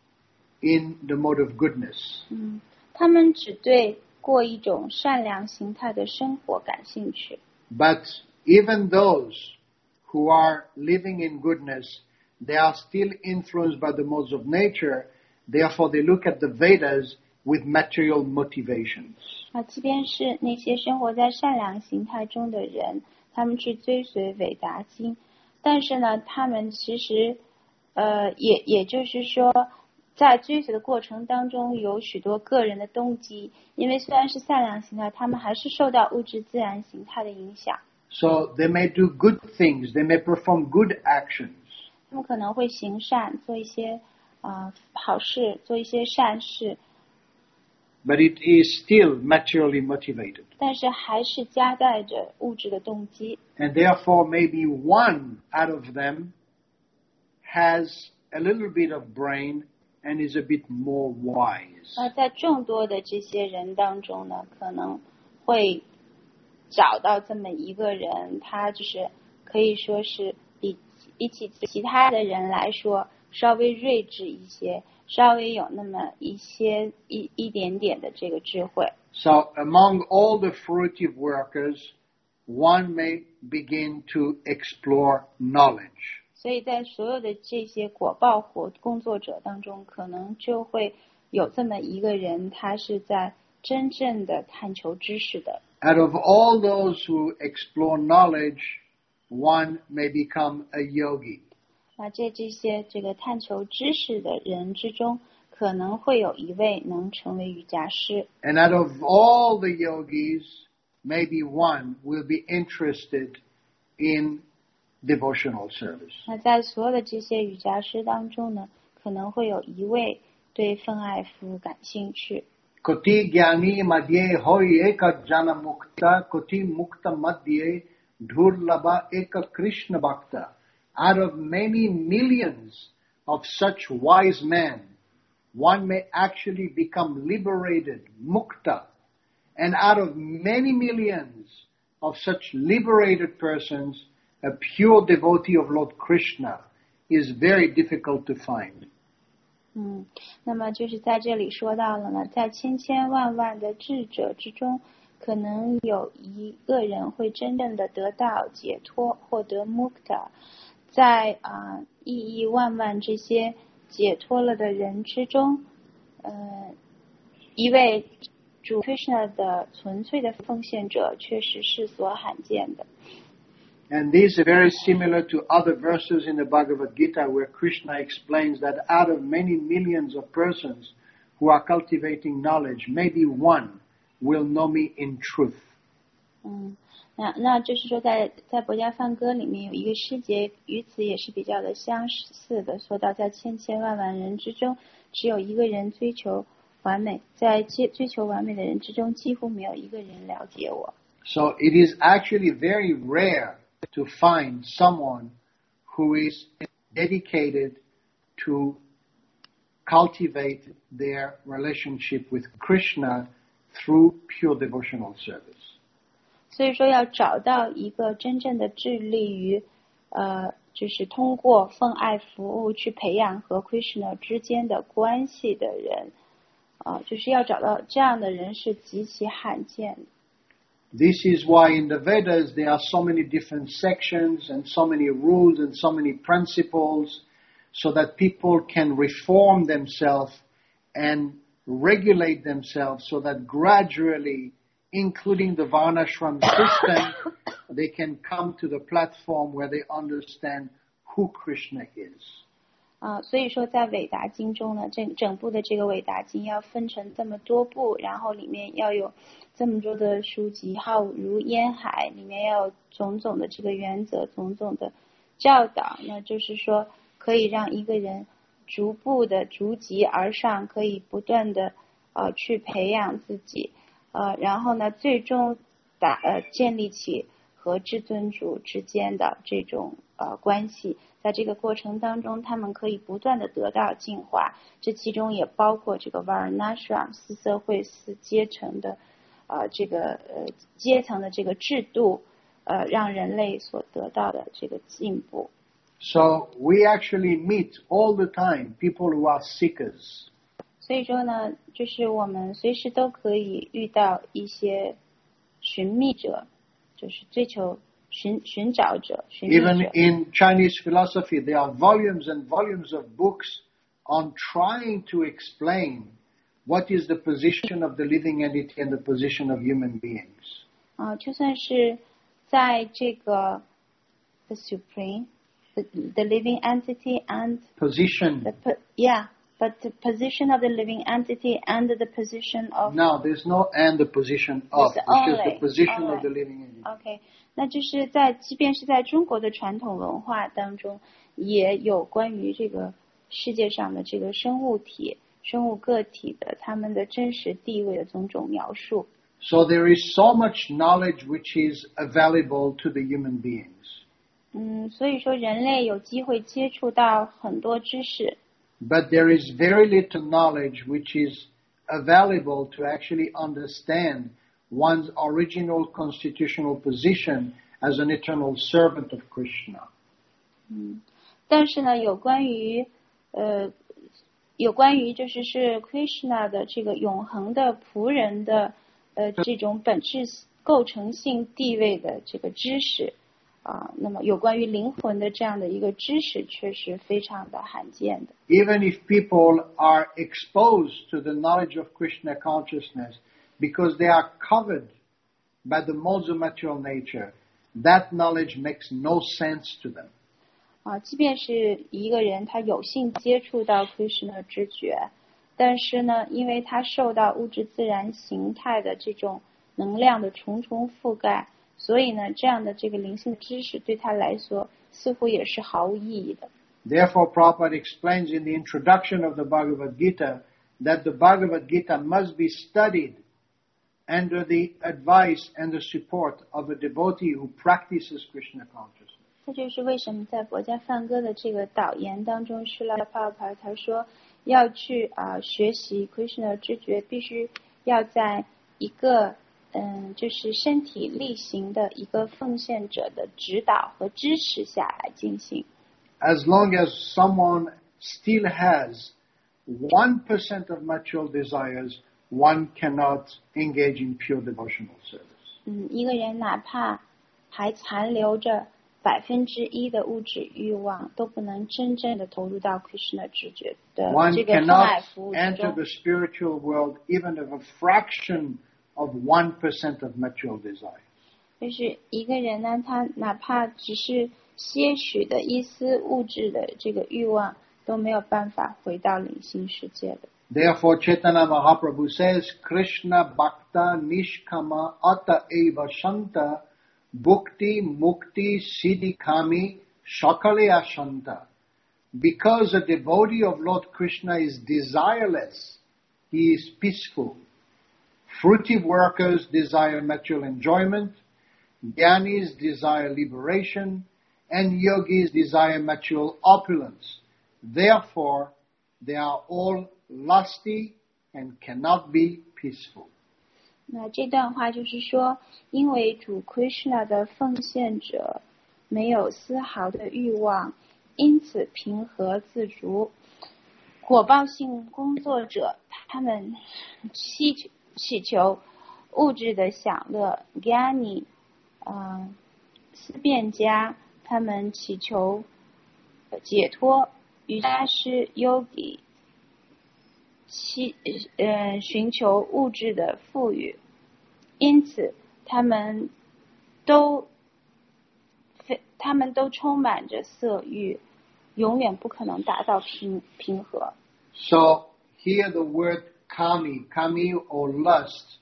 in the mode of goodness. 嗯，他们只对过一种善良形态的生活感兴趣。 But even those who are living in goodness, they are still influenced by the modes of nature. Therefore, they look at the Vedas with material motivations. 啊，即便是那些生活在善良形态中的人，他们去追随韦达经，但是呢，他们其实，呃，也也就是说，在追随的过程当中有许多个人的动机，因为虽然是善良形态，他们还是受到物质自然形态的影响。 So they may do good things, they may perform good actions. 他们可能会行善，做一些啊、呃、好事，做一些善事。 But it is still materially motivated. 但是还是夹带着物质的动机。 And therefore, maybe one out of them has a little bit of brain and is a bit more wise. 那在众多的这些人当中呢，可能会找到这么一个人，他就是可以说是比比起其他的人来说稍微睿智一些，稍微有那么一些一一点点的这个智慧。 So among all the fruitive workers, one may begin to explore knowledge. 所以在所有的这些果报活工作者当中，可能就会有这么一个人，他是在真正的探求知识的。 Out of all those who explore knowledge, one may become a yogi. 那在这些这个探求知识的人之中，可能会有一位能成为瑜伽师。 And out of all the yogis, maybe one will be interested in devotional service. 那在所有的这些瑜伽师当中呢，可能会有一位对奉爱服务感兴趣。 Koti gyani madhye hoy eka jana mukta, koti mukta madhye dhurlabha eka Krishna bhakta. Out of many millions of such wise men, one may actually become liberated, mukta. And out of many millions of such liberated persons, a pure devotee of Lord Krishna is very difficult to find. 嗯，那么就是在这里说到了呢，在千千万万的智者之中，可能有一个人会真正的得到解脱，获得 mukta。在啊、呃、亿亿万万这些解脱了的人之中，呃，一位主 Krishna 的纯粹的奉献者，确实是所罕见的。 And these are very similar to other verses in the Bhagavad Gita where Krishna explains that out of many millions of persons who are cultivating knowledge, maybe one will know me in truth. 嗯，那那就是说在，在《博家梵歌》里面有一个诗节，与此也是比较的相似的，说到在千千万万人之中，只有一个人追求完美，在追追求完美的人之中，几乎没有一个人了解我。 So it is actually very rare to find someone who is dedicated to cultivate their relationship with Krishna through pure devotional service. 所以说要找到一个真正的致力于呃就是通过奉爱服务去培养和 Krishna 之间的关系的人啊、呃，就是要找到这样的人是极其罕见的。 This is why in the Vedas there are so many different sections and so many rules and so many principles so that people can reform themselves and regulate themselves so that gradually, including the Varnashram system, they can come to the platform where they understand who Krishna is. 啊、呃，所以说在韦达经中呢，整整部的这个韦达经要分成这么多部，然后里面要有这么多的书籍，浩如烟海，里面要有种种的这个原则，种种的教导，那就是说可以让一个人逐步的逐级而上，可以不断的呃去培养自己，呃，然后呢，最终打呃建立起和至尊主之间的这种呃关系。在这个过程当中，他们可以不断的得到进化，这其中也包括这个 Varnashram 四社会四阶层的呃这个呃阶层的这个制度，呃让人类所得到的这个进步。 So we actually meet all the time people who are seekers. 所以说呢，就是我们随时都可以遇到一些寻觅者，就是追求寻寻找者，寻觅者。 Even in Chinese philosophy, there are volumes and volumes of books on trying to explain what is the position of the living entity and the position of human beings. 啊、呃，就算是在这个 the supreme, the, the living entity and Position. the yeah, but the position of the living entity and the position of No, there's no and the position of, It's which is only, the position only. of the living entity. OK， 那就是在即便是在中国的传统文化当中，也有关于这个世界上的这个生物体、生物个体的他们的真实地位的种种描述。 So there is so much knowledge which is available to the human beings. 嗯，所以说人类有机会接触到很多知识。 But there is very little knowledge which is available to actually understand one's original constitutional position as an eternal servant of Krishna. 嗯，但是呢，有关于呃，有关于就是是 Krishna 的这个永恒的仆人的呃这种本质构成性地位的这个知识啊、呃，那么有关于灵魂的这样的一个知识，却是非常的罕见的。 Even if people are exposed to the knowledge of Krishna consciousness because they are covered by the modes of material nature, that knowledge makes no sense to them. 啊，即便是一个人他有幸接触到 Krishna 知觉，但是呢，因为他受到物质自然形态的这种能量的重重覆盖，所以呢，这样的这个灵性知识对他来说似乎也是毫无意义的。 Therefore, Prabhupada explains in the introduction of the Bhagavad Gita that the Bhagavad Gita must be studied under the advice and the support of a devotee who practices Krishna consciousness. 这就是为什么在博家梵歌的这个导言当中，施拉帕帕他说要去啊、呃、学习 Krishna 知觉，必须要在一个嗯就是身体力行的一个奉献者的指导和支持下来进行。 As long as someone still has one percent of material desires, one cannot engage in pure devotional service. 嗯，一个人哪怕还残留着百分之一的物质欲望，都不能真正的投入到 Krishna 知觉的 One 这个奉爱 cannot 服务之 enter 中。 the spiritual world even of a fraction of one percent of material desire. 就是一个人呢，他哪怕只是些许的一丝物质的这个欲望，都没有办法回到灵性世界的。 Therefore, Chaitanya Mahaprabhu says, Krishna Bhakta Nishkama Ata Eva Shanta Bhukti Mukti Siddhi Kami Shakale Ashanta. Because a devotee of Lord Krishna is desireless, he is peaceful. Fruitive workers desire material enjoyment, Jnanis desire liberation, and yogis desire material opulence. Therefore, they are all lusty and cannot be peaceful. 那这段话就是说，因为主 Krishna 的奉献者没有丝毫的欲望，因此平和自足。果报性工作者，他们祈求祈求物质的享乐 ，Jnani， 嗯，思辨家，他们祈求解脱，瑜伽师 Yogi。其呃寻求物质的富裕，因此他们都非他们都充满着色欲，永远不可能达到平平和。 So here the word kami, kami or lust,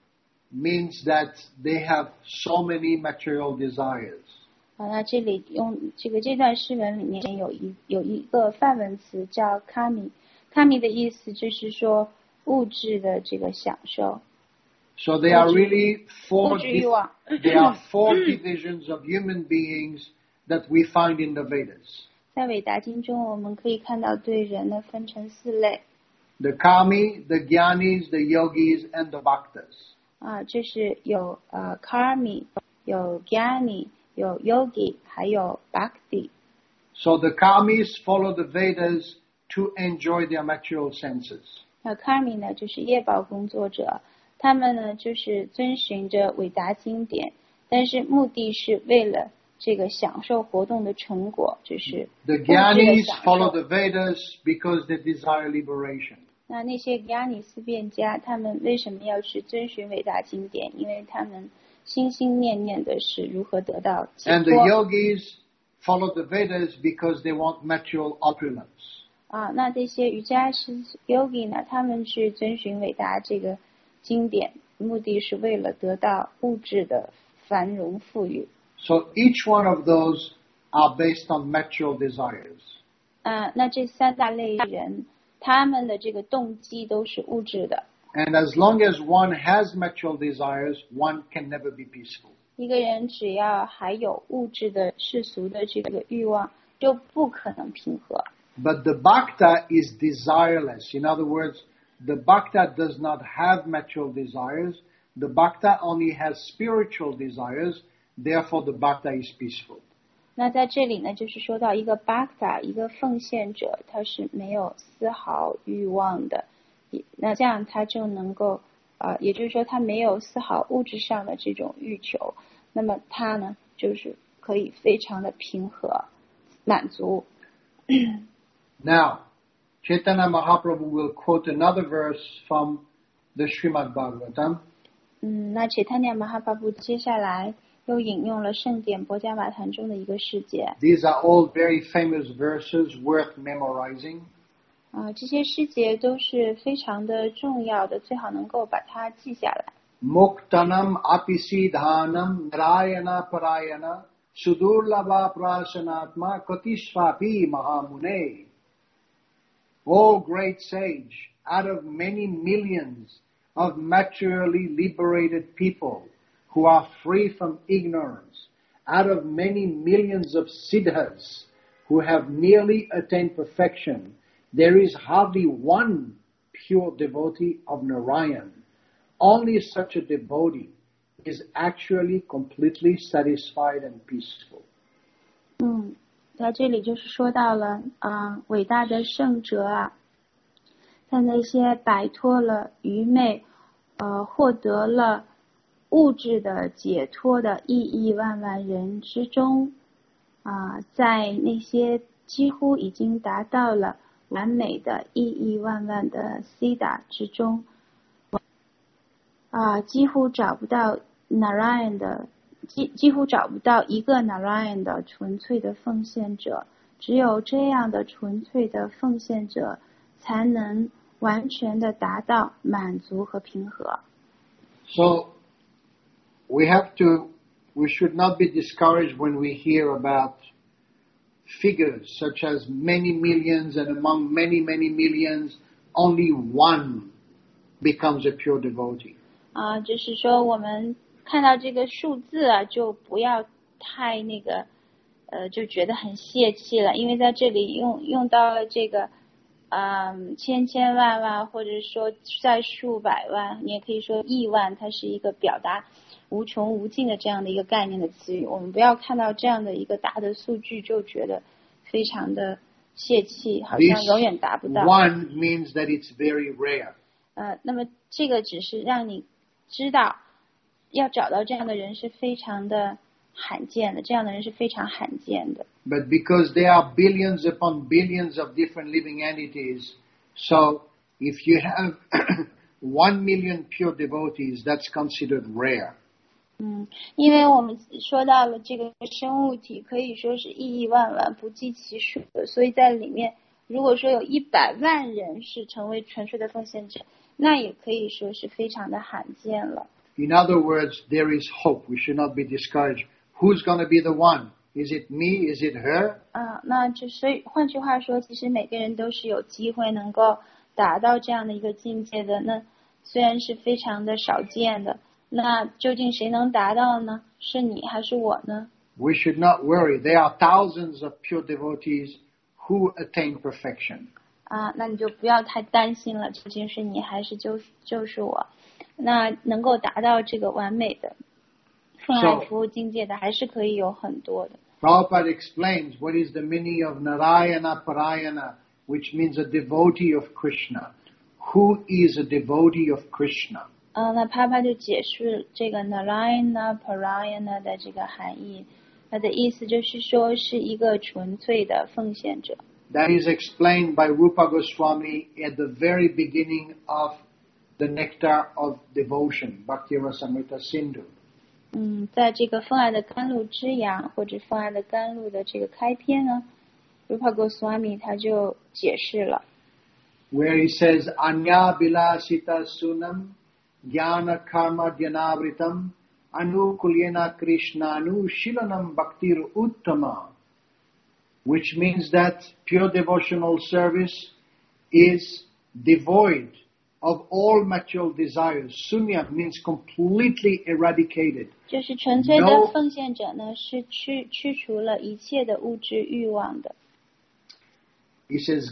means that they have so many material desires. 好，那这里用这个这段诗文里面有一有一个梵文词叫 kami。Kami 的意思就是说物质的这个享受。 So they are really four, 物质欲望。 there are four divisions of human beings that we find in the Vedas. 在韦达经中，我们可以看到对人呢分成四类。 The kami, the jnanis, the yogis, and the bhaktas. 啊，这是有呃 karmi， 有 jnani， 有 yogi， 还有 bhakti。 So the kamis follow the Vedas to enjoy their material senses. 那 karmi 呢，就是业报工作者，他们呢就是遵循着韦达经典，但是目的是为了这个享受活动的成果，就是 The jnanis follow the Vedas because they desire liberation. 那那些 jnani 思辨家，他们为什么要去遵循韦达经典？因为他们心心念念的是如何得到解脱。 And the yogis follow the Vedas because they want material opulence. 啊，那这些瑜伽师 yogi 呢，他们去遵循韦达这个经典，目的是为了得到物质的繁荣富裕。 So each one of those are based on material desires. 啊，那这三大类人，他们的这个动机都是物质的。 And as long as one has material desires, one can never be peaceful. 一个人只要还有物质的世俗的这个欲望，就不可能平和。 But the bhakta is desireless. In other words, the bhakta does not have material desires. The bhakta only has spiritual desires. Therefore, the bhakta is peaceful. 那在这里呢，就是说到一个 bhakta， 一个奉献者，他是没有丝毫欲望的。那这样他就能够，呃，也就是说他没有丝毫物质上的这种欲求，那么他呢，就是可以非常的平和、满足。 Now, Chaitanya Mahaprabhu will quote another verse from the Srimad Bhagavatam. 嗯，那 Chaitanya Mahaprabhu 接下来又引用了圣典博伽马坛中的一个事件。 These are all very famous verses worth memorizing. 啊、呃，这些诗节都是非常的重要的，最好能够把它记下来。 Muktanam apisidhanam narayana parayana sudurlabha prasanatma katishvapi mahamune. O great sage, out of many millions of materially liberated people who are free from ignorance, out of many millions of siddhas who have nearly attained perfection, there is hardly one pure devotee of Narayan. Only such a devotee is actually completely satisfied and peaceful. 嗯，在这里就是说到了啊、呃，伟大的圣者啊，在那些摆脱了愚昧，呃，获得了物质的解脱的亿亿万万人之中，啊、呃，在那些几乎已经达到了完美的亿亿万万的 Siddha 之中，啊、呃，几乎找不到 Narayan 的。几几乎找不到一个 Narayan 的纯粹的奉献者，只有这样的纯粹的奉献者才能完全的达到满足和平和。 So we have to, we should not be discouraged when we hear about figures such as many millions, and among many, many millions, only one becomes a pure devotee. 啊，就是说我们看到这个数字啊，就不要太那个，呃，就觉得很泄气了，因为在这里用用到了这个，嗯，千千万万，或者说在数百万，你也可以说亿万，它是一个表达无穷无尽的这样的一个概念的词语。我们不要看到这样的一个大的数据就觉得非常的泄气，好像永远达不到。 One means that it's very rare. 呃，那么这个只是让你知道，要找到这样的人是非常的罕见的，这样的人是非常罕见的。 But because there are billions upon billions of different living entities, so if you have one million pure devotees, that's considered rare. 嗯，因为我们说到了这个生物体可以说是亿亿万万不计其数的，所以在里面如果说有一百万人是成为纯粹的奉献者，那也可以说是非常的罕见了。 In other words, there is hope. We should not be discouraged. Who's going to be the one? Is it me? Is it her? 啊，那就所以换句话说，其实每个人都是有机会能够达到这样的一个境界的。那虽然是非常的少见的，那究竟谁能达到呢？是你还是我呢？ We should not worry. There are thousands of pure devotees who attain perfection. 啊，那你就不要太担心了，究竟是你还是就是就是我？那能够达到这个完美的奉爱服务境界的，还是可以有很多的。 Prabhupada explains what is the meaning of Narayana Parayana, which means a devotee of Krishna. Who is a devotee of Krishna? 啊，那帕帕就解释这个 Narayana Parayana 的这个含义，它的意思就是说是一个纯粹的奉献者。 That is explained by Rupa Goswami at the very beginning of the Nectar of Devotion, Bhakti Rasamrita Sindhu. 嗯，在这个奉爱的甘露之阳或者奉爱的甘露的这个开篇呢 ，Rupa Goswami 他就解释了 ，where he says Anya Bilasita Sunam Jnana Karma Dhyanavritam Anukulyena Krishnanu Shilanam Bhaktir Uttama, which means that pure devotional service is devoid of all material desires. Sunya means completely eradicated. 就是纯粹的奉献者呢，是去去除了一切的物质欲望的。 He says,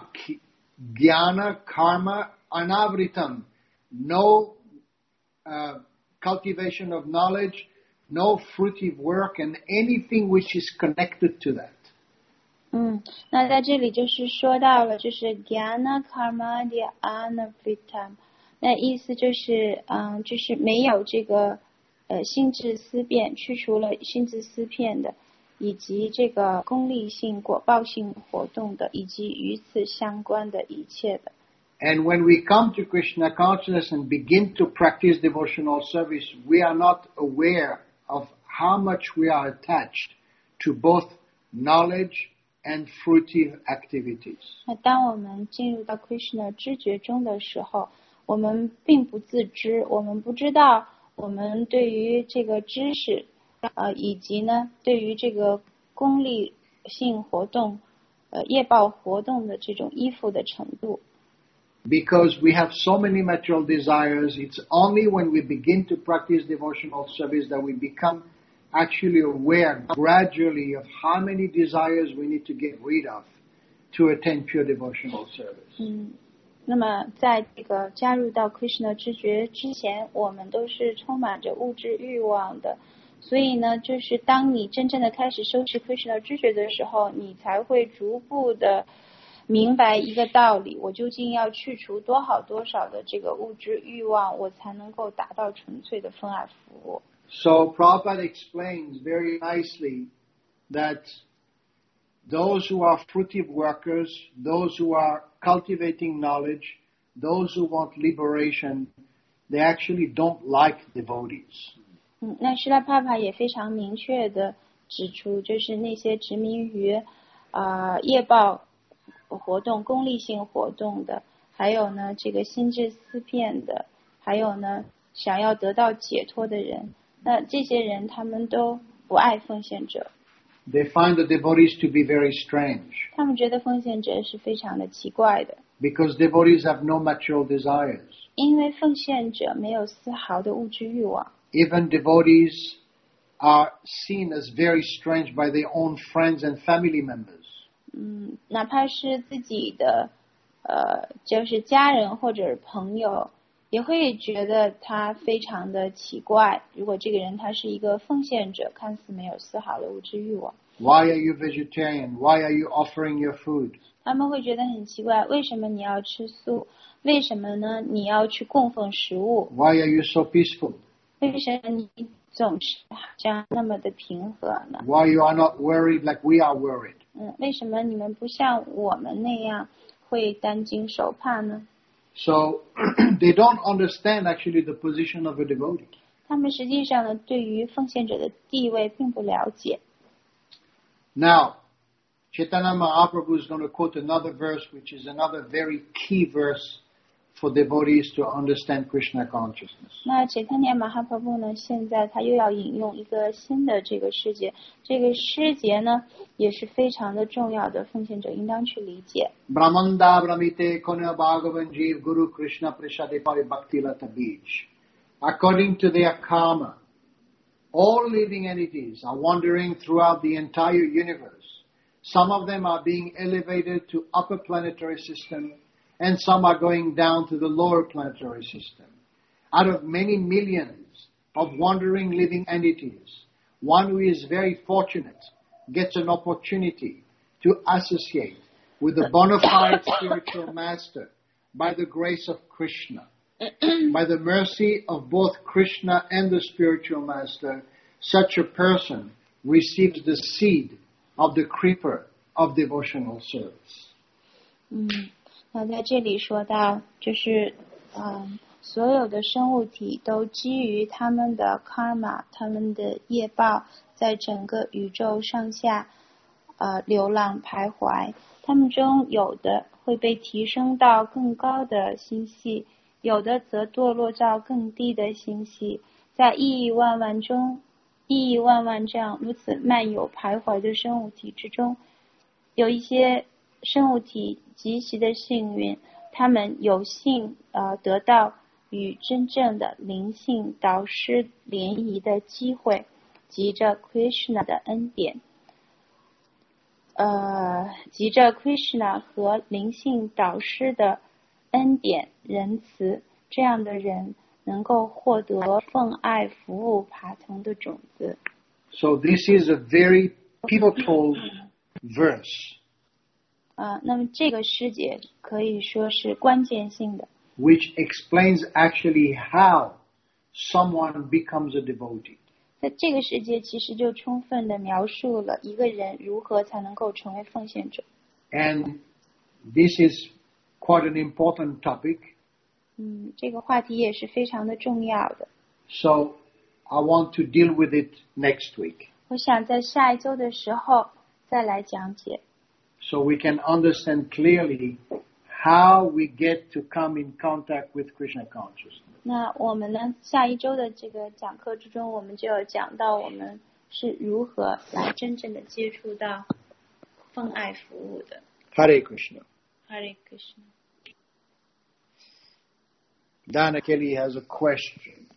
Jnana Karma Anavritam, no uh, cultivation of knowledge, no fruitive work, and anything which is connected to that. 嗯，那在这里就是说到了，就是 Jnana Karma Anavritam， 那意思就是，嗯，就是没有这个呃心智思辨，去除了心智思辨的，以及这个功利性、果报性活动的，以及与此相关的一切的。 And when we come to Krishna consciousness and begin to practice devotional service, we are not aware of how much we are attached to both knowledge and fruitive activities. 那当我们进入到 Krishna 知觉中的时候，我们并不自知，我们不知道我们对于这个知识，呃，以及呢对于这个功利性活动，呃，业报活动的这种依附的程度。 Because we have so many material desires, it's only when we begin to practice devotional service that we become actually aware gradually of how many desires we need to get rid of to attain pure devotional service. 嗯，那么在这个加入到 Krishna 知觉之前，我们都是充满着物质欲望的，所以呢，就是当你真正的开始收拾 Krishna 知觉的时候，你才会逐步的明白一个道理，我究竟要去除多少多少的这个物质欲望，我才能够达到纯粹的奉爱服务。 So Prabhupada explains very nicely that those who are fruitive workers, those who are cultivating knowledge, those who want liberation, they actually don't like devotees. 嗯，那施拉帕帕也非常明确的指出，就是那些执迷于啊、呃、业报活动、功利性活动的， 还有呢这个心智思辨的，还有呢想要得到解脱的人，那这些人他们都不爱奉献者。 They find the devotees to be very strange. 他们觉得奉献者是非常的奇怪的。 Because devotees have no material desires. 因为奉献者没有丝毫的物质欲望。 Even devotees are seen as very strange by their own friends and family members. 嗯，哪怕是自己的呃，就是家人或者是朋友，也会觉得他非常的奇怪。如果这个人他是一个奉献者，看似没有丝毫的物质欲望。 Why are you vegetarian? Why are you offering your food? 他们会觉得很奇怪，为什么你要吃素？为什么呢？你要去供奉食物？ Why are you so peaceful? 为什么你总是这样那么的平和呢？ Why you are not worried like we are worried? 嗯，为什么你们不像我们那样会担惊受怕呢？ So they don't understand actually the position of a devotee. 他们实际上呢，对于奉献者的地位并不了解。 Now, Chaitanya Mahaprabhu is going to quote another verse, which is another very key verse for devotees to understand Krishna consciousness. 那解脱念马哈帕布呢，现在他又要引用一个新的这个诗节，这个诗节呢也是非常的重要的，奉献者应当去理解。 Brahmanda Brahmite Konya Bhagavan Jeev Guru Krishna Prishade Pari Bhakti Lata Bij. According to their karma, all living entities are wandering throughout the entire universe. Some of them are being elevated to upper planetary system, and some are going down to the lower planetary system. Out of many millions of wandering living entities, one who is very fortunate gets an opportunity to associate with a bona fide spiritual master by the grace of Krishna. By the mercy of both Krishna and the spiritual master, such a person receives the seed of the creeper of devotional service. 嗯，那在这里说到，就是嗯，所有的生物体都基于他们的 karma， 他们的业报，在整个宇宙上下呃流浪徘徊。他们中有的会被提升到更高的星系，有的则堕落到更低的星系。在亿亿万万中，亿亿万万这样如此漫游徘徊的生物体之中，有一些生物体极其的幸运，他们有幸呃得到与真正的灵性导师联谊的机会，藉着 Krishna 的恩典，呃，藉着 Krishna 和灵性导师的恩典仁慈，这样的人能够获得奉爱服务爬藤的种子。 So this is a very pivotal verse. 啊，那么这个诗节可以说是关键性的， which explains actually how someone becomes a devotee. 在这个世界其实就充分的描述了一个人如何才能够成为奉献者。 And this is quite an important topic. 嗯，这个话题也是非常的重要的。 So I want to deal with it next week. 我想在下一周的时候再来讲解， So we can understand clearly how we get to come in contact with Krishna consciousness. 那我们呢，下一周的这个讲课之中，我们就要讲到我们是如何来真正的接触到奉爱服务的。 Hare Krishna. Hare Krishna。 Dana Kelly has a question.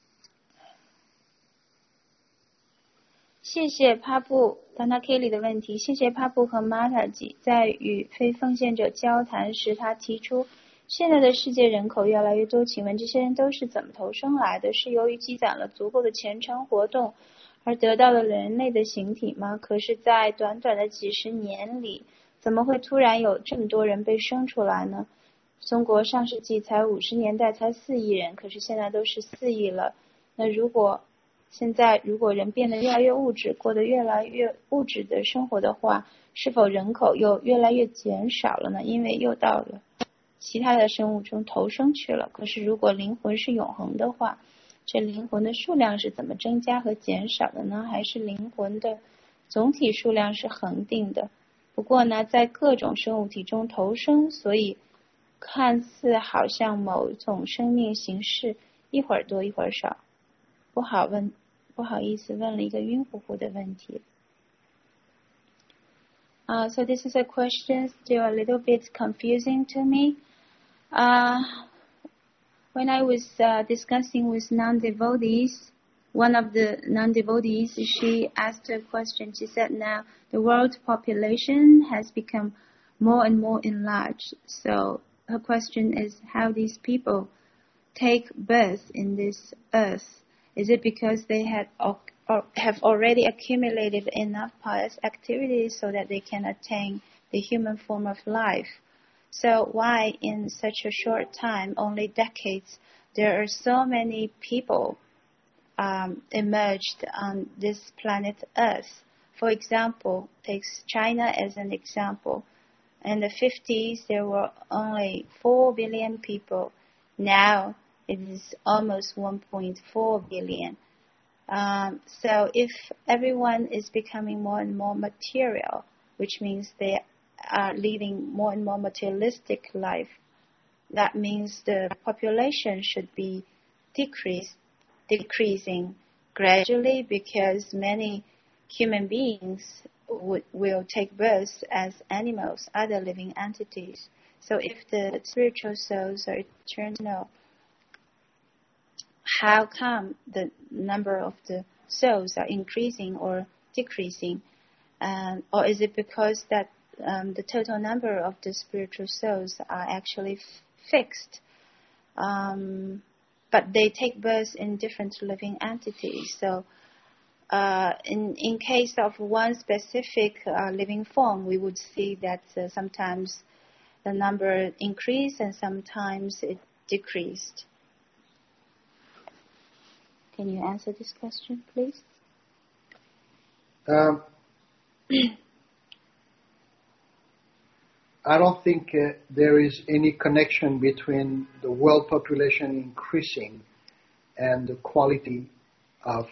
谢谢帕布 Dana Kelly 的问题。谢谢帕布和 Mataji 在与非奉献者交谈时，他提出现在的世界人口越来越多，请问这些人都是怎么投生来的？是由于积攒了足够的虔诚活动而得到了人类的形体吗？可是在短短的几十年里，怎么会突然有这么多人被生出来呢？中国上世纪才五十年代才四亿人，可是现在都是四亿了。那如果现在如果人变得越来越物质，过得越来越物质的生活的话，是否人口又越来越减少了呢？因为又到了其他的生物中投生去了。可是如果灵魂是永恒的话，这灵魂的数量是怎么增加和减少的呢？还是灵魂的总体数量是恒定的？不过呢，在各种生物体中投生，所以看似好像某种生命形式一会儿多一会儿少，不好问，不好意思问了一个晕乎乎的问题。Uh, so this is a question still a little bit confusing to me. Uh, when I was uh, discussing with non-devotees, one of the non-devotees, she asked a question. She said, now the world population has become more and more enlarged. So her question is how these people take birth in this earth. Is it because they had or have already accumulated enough pious activities so that they can attain the human form of life? So why in such a short time, only decades, there are so many people um, emerged on this planet Earth? For example, takes China as an example. In the fifties, there were only four billion people. Now it is almost one point four billion. Um, so if everyone is becoming more and more material, which means they are living more and more materialistic life, that means the population should be decreased, decreasing gradually because many human beings would, will take birth as animals, other living entities. So if the spiritual souls are eternal, how come the number of the souls are increasing or decreasing? Um, or is it because that um, the total number of the spiritual souls are actually f- fixed, um, but they take birth in different living entities? So uh, in, in case of one specific uh, living form, we would see that uh, sometimes the number increased and sometimes it decreased. Can you answer this question, please? Um, I don't think uh, there is any connection between the world population increasing and the quality of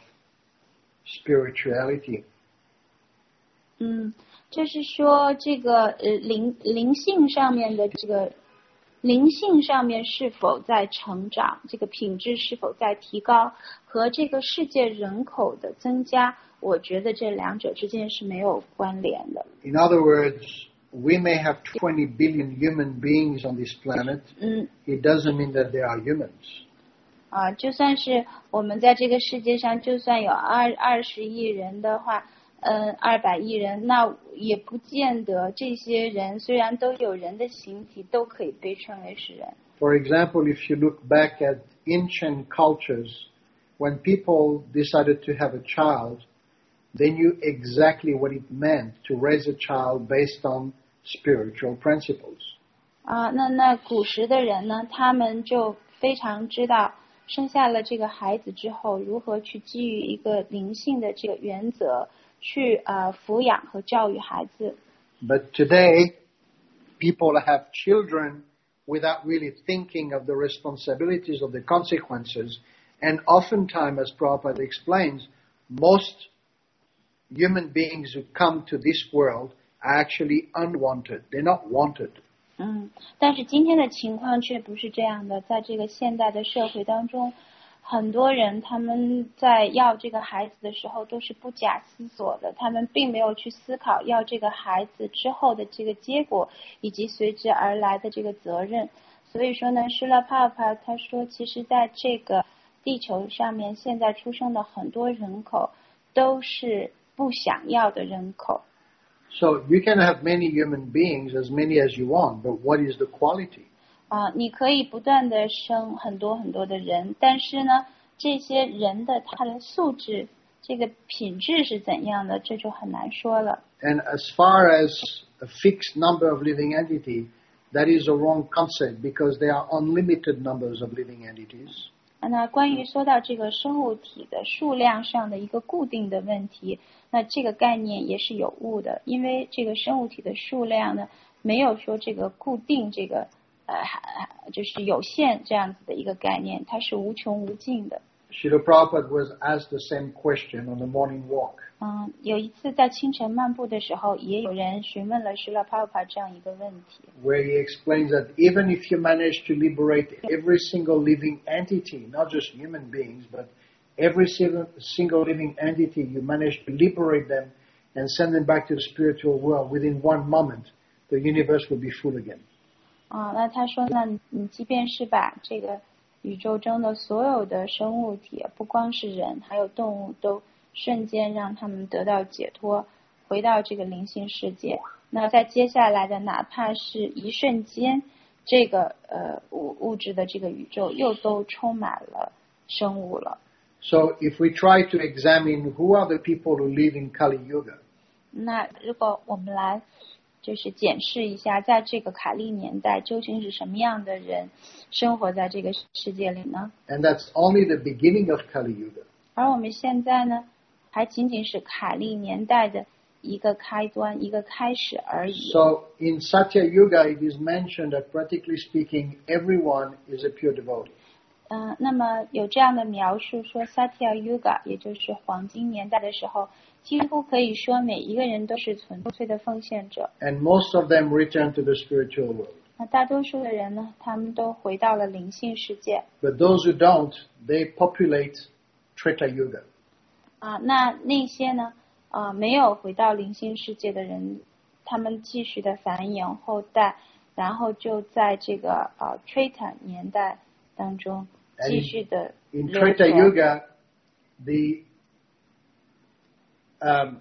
spirituality. 嗯，就是说这个呃灵灵性上面的这个灵性上面是否在成长，这个品质是否在提高，和这个世界人口的增加，我觉得这两者之间是没有关联的。 In other words, we may have twenty billion human beings on this planet. 嗯 It doesn't mean that they are humans. 啊，就算是我们在这个世界上，就算有二二十亿人的话，嗯，二百亿人，那也不见得这些人虽然都有人的形体，都可以被称为是人。 For example, if you look back at ancient cultures, when people decided to have a child, they knew exactly what it meant to raise a child based on spiritual principles. 啊，那那古时的人呢，他们就非常知道生下了这个孩子之后，如何去基于一个灵性的这个原则去呃抚养和教育孩子。 But today, people have children without really thinking of the responsibilities of the consequences. And oftentimes, as Prabhupada explains, most human beings who come to this world are actually unwanted. They're not wanted. 嗯，但是今天的情况却不是这样的，在这个现代的社会当中，很多人他们在要这个孩子的时候都是不假思索的，他们并没有去思考要这个孩子之后的这个结果以及随之而来的这个责任。所以说呢，施拉帕帕他说，其实在这个地球上面现在出生的很多人口都是不想要的人口。 So you can have many human beings, as many as you want, but what is the quality? 啊，你可以不断的生很多很多的人，但是呢，这些人的他的素质，这个品质是怎样的，这就很难说了。 And as far as a fixed number of living entity, that is a wrong concept because there are unlimited numbers of living entities. 那关于说到这个生物体的数量上的一个固定的问题，那这个概念也是有误的，因为这个生物体的数量呢，没有说这个固定这个呃就是有限这样子的一个概念，它是无穷无尽的。 Srila Prabhupada was asked the same question on the morning walk. 嗯，有一次在清晨漫步的时候，也有人询问了 Srila Prabhupada 这样一个问题。 Where he explains that even if you manage to liberate every single living entity, not just human beings, but every single, single living entity, you manage to liberate them and send them back to the spiritual world within one moment, the universe will be full again. 啊，那他说呢，你即便是把这个宇宙中的所有的生物体，不光是人，还有动物，都瞬间让他们得到解脱，回到这个灵性世界。那在接下来的哪怕是一瞬间，这个呃物物质的这个宇宙又都充满了生物了。 So if we try to examine who are the people who live in Kali Yuga, 那如果我们来就是检视一下，在这个卡利年代究竟是什么样的人生活在这个世界里呢？ and that's only the beginning of Kali Yuga. 而我们现在呢，还仅仅是卡利年代的一个开端，一个开始而已。 So in Satya Yuga, it is mentioned that practically speaking, everyone is a pure devotee. 嗯、呃，那么有这样的描述说 Satya Yuga， 也就是黄金年代的时候，几乎可以说每一个人都是纯粹的奉献者。 And most of them return to the spiritual world. 那大多数的人呢，他们都回到了灵性世界。 But those who don't, they populate Treta Yuga. 啊，那那些呢，呃，没有回到灵性世界的人，他们继续的繁衍后代，然后就在这个呃 Treta 年代当中继续的 In 流 Treta 传。 Yuga, the um,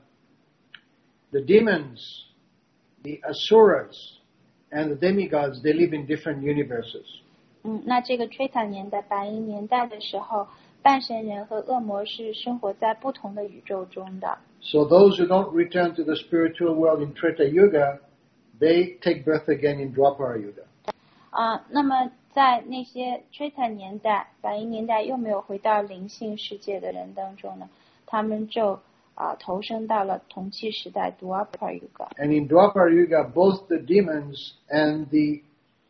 the demons, the asuras, and the demigods, they live in different universes. 嗯，那这个 Treta 年代、白银年代的时候，半神人和恶魔是生活在不同的宇宙中的。 So those who don't return to the spiritual world in Treta Yuga, they take birth again in Dwapara Yuga. 啊，那么在那些 Treta 年代、白银年代又没有回到灵性世界的人当中呢，他们就啊投生到了铜器时代 Dwapara Yuga。 And in Dwapara Yuga, both the demons and the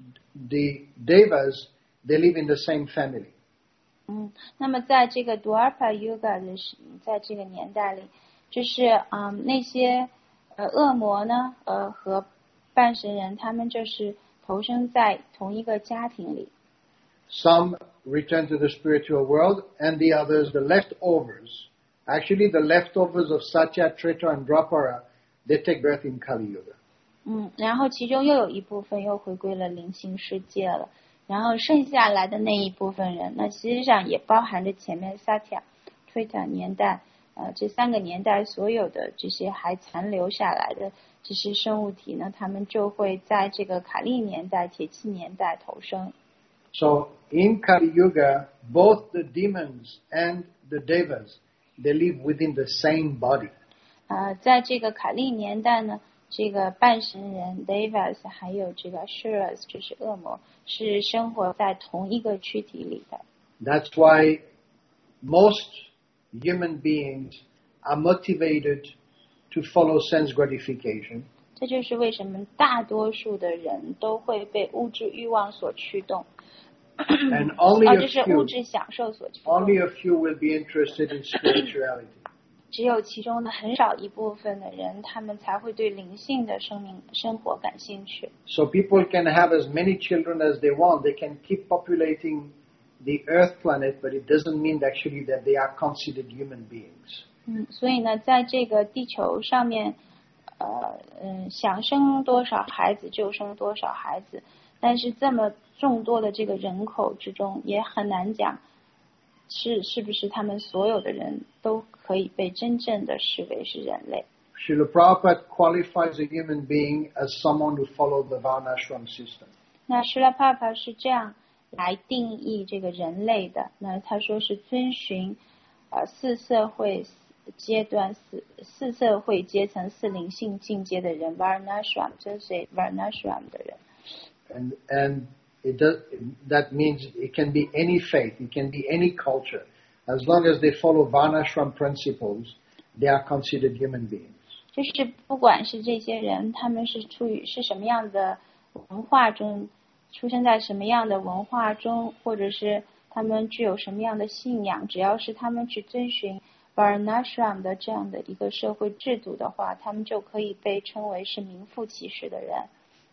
the devas, they live in the same family. 嗯，那么在这个 Dwapara Yuga 的时，在这个年代里，就是嗯那些呃恶魔呢，呃和半神人，他们就是投生在同一个家庭里。 Some return to the spiritual world, and the others, the leftovers. Actually, the leftovers of Satya, Treta, and Dwapara, they take birth in Kali Yuga. 嗯，然后其中又有一部分又回归了灵性世界了，然后剩下来的那一部分人，那实际上也包含着前面 Satya、Treta 年代，呃，这三个年代所有的这些还残留下来的这些生物体呢，他们就会在这个卡利年代、铁器年代投生。 So, in Kali Yuga, both the demons and the devas, they live within the same body. 呃，在这个卡利年代呢，这个半神人 Devas 还有这个 Asuras 就是恶魔，是生活在同一个躯体里的。 That's why most human beings are motivated to follow sense gratification. 这就是为什么大多数的人都会被物质欲望所驱动， And only 啊， a 就是物 few, 质享受所驱 only 动。 a few will be interested in spirituality. 只有其中的很少一部分的人，他们才会对灵性的生命生活感兴趣。 So people can have as many children as they want. They can keep populating the Earth planet, but it doesn't mean actually that they are considered human beings. 嗯，所以呢，在这个地球上面，呃，嗯，想生多少孩子就生多少孩子，但是这么众多的这个人口之中，也很难讲是是不是他们所有的人都可以被真正的视为是人类。 Srila Prabhupada qualifies a human being as someone who followed the Varnashram system. 那施拉帕帕是这样来定义这个人类的，那他说是遵循呃四社会阶段、四四社会阶层、四灵性境界的人 ，Varnashram 就是 Varnashram 的人。 And, and it does, that means it can be any faith, it can be any culture. As long as they follow Varnashram principles, they are considered human beings. 就是不管是这些人，他们是出于是什么样的文化中，出生在什么样的文化中，或者是他们具有什么样的信仰，只要是他们去遵循 Varnashram 的这样的一个社会制度的话，他们就可以被称为是名副其实的人。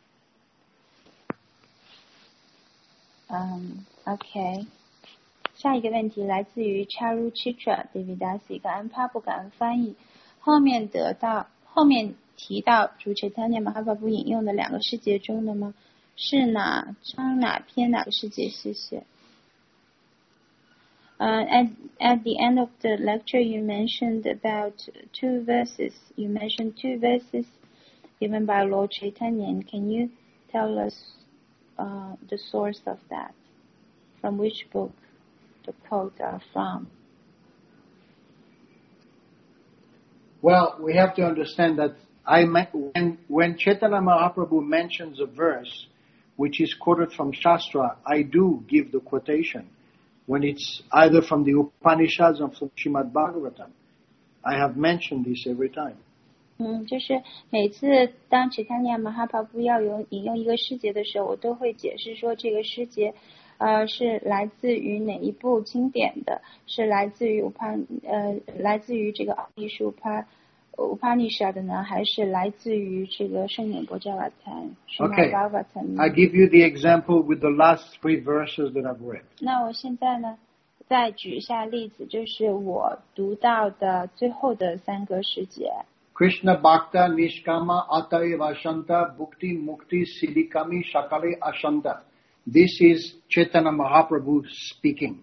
嗯 ，OK， 下一个问题来自于 Charu Chitra Devidasi 感恩帕布感恩翻译。后面得到后面提到主 Chaitanya Mahaprabhu 引用的两个世界中的吗？是哪章哪篇哪个世界？谢谢。Uh, at, at the end of the lecture, you mentioned about two verses. You mentioned two verses given by Lord Chaitanya. Can you tell us uh, the source of that? From which book the quotes are from? Well, we have to understand that I when, when Chaitanya Mahaprabhu mentions a verse which is quoted from Shastra, I do give the quotation. When it's either from the Upanishads or from Srimad Bhagavatam. I have mentioned this every time. 嗯，就是每次当 Chaitanya Mahaprabhu 要有引用一个诗节的时候，我都会解释说这个诗节，呃，是来自于哪一部经典的，是来自于 Upan 呃，来自于这个奥义书 Upa Upanishad 呢，还是来自于这个圣典国教瓦坛 Srimad Bhagavatam？ I give you the example with the last three verses that I've read. 那我现在呢，再举一下例子，就是我读到的最后的三个诗节。 Krishna Bhakta Nishkama Ataiva Ashanta Bhukti Mukti Siddhikami Shakale Ashanta. This is Chaitanya Mahaprabhu speaking.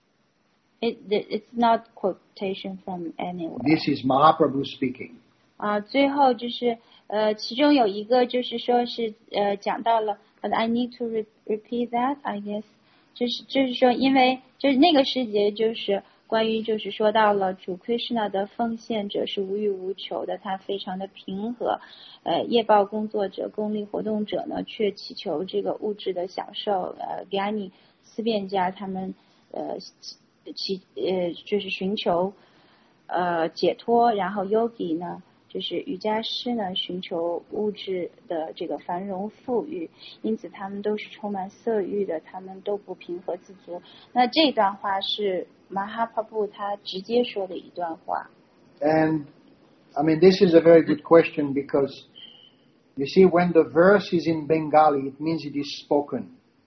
It, it's not quotation from anywhere. This is Mahaprabhu speaking. 啊，最后就是呃，其中有一个就是说是呃讲到了 ，but I need to re repeat that, I guess. 就是就是说，因为就是那个诗节就是关于就是说到了主 Krishna 的奉献者是无欲无求的，他非常的平和，呃，业报工作者、功利活动者呢，却祈求这个物质的享受，呃，给你思辨家他们呃祈呃就是寻求呃解脱，然后 Yogi 呢。就是瑜伽师呢，寻求物质的这个繁荣富裕，因此他们都是充满色欲的，他们都不平和自足。那这段话是 Mahaprabhu 他直接说的一段话。 And I mean, this is a very good question because you see, when the verse is in Bengali, it means it is spoken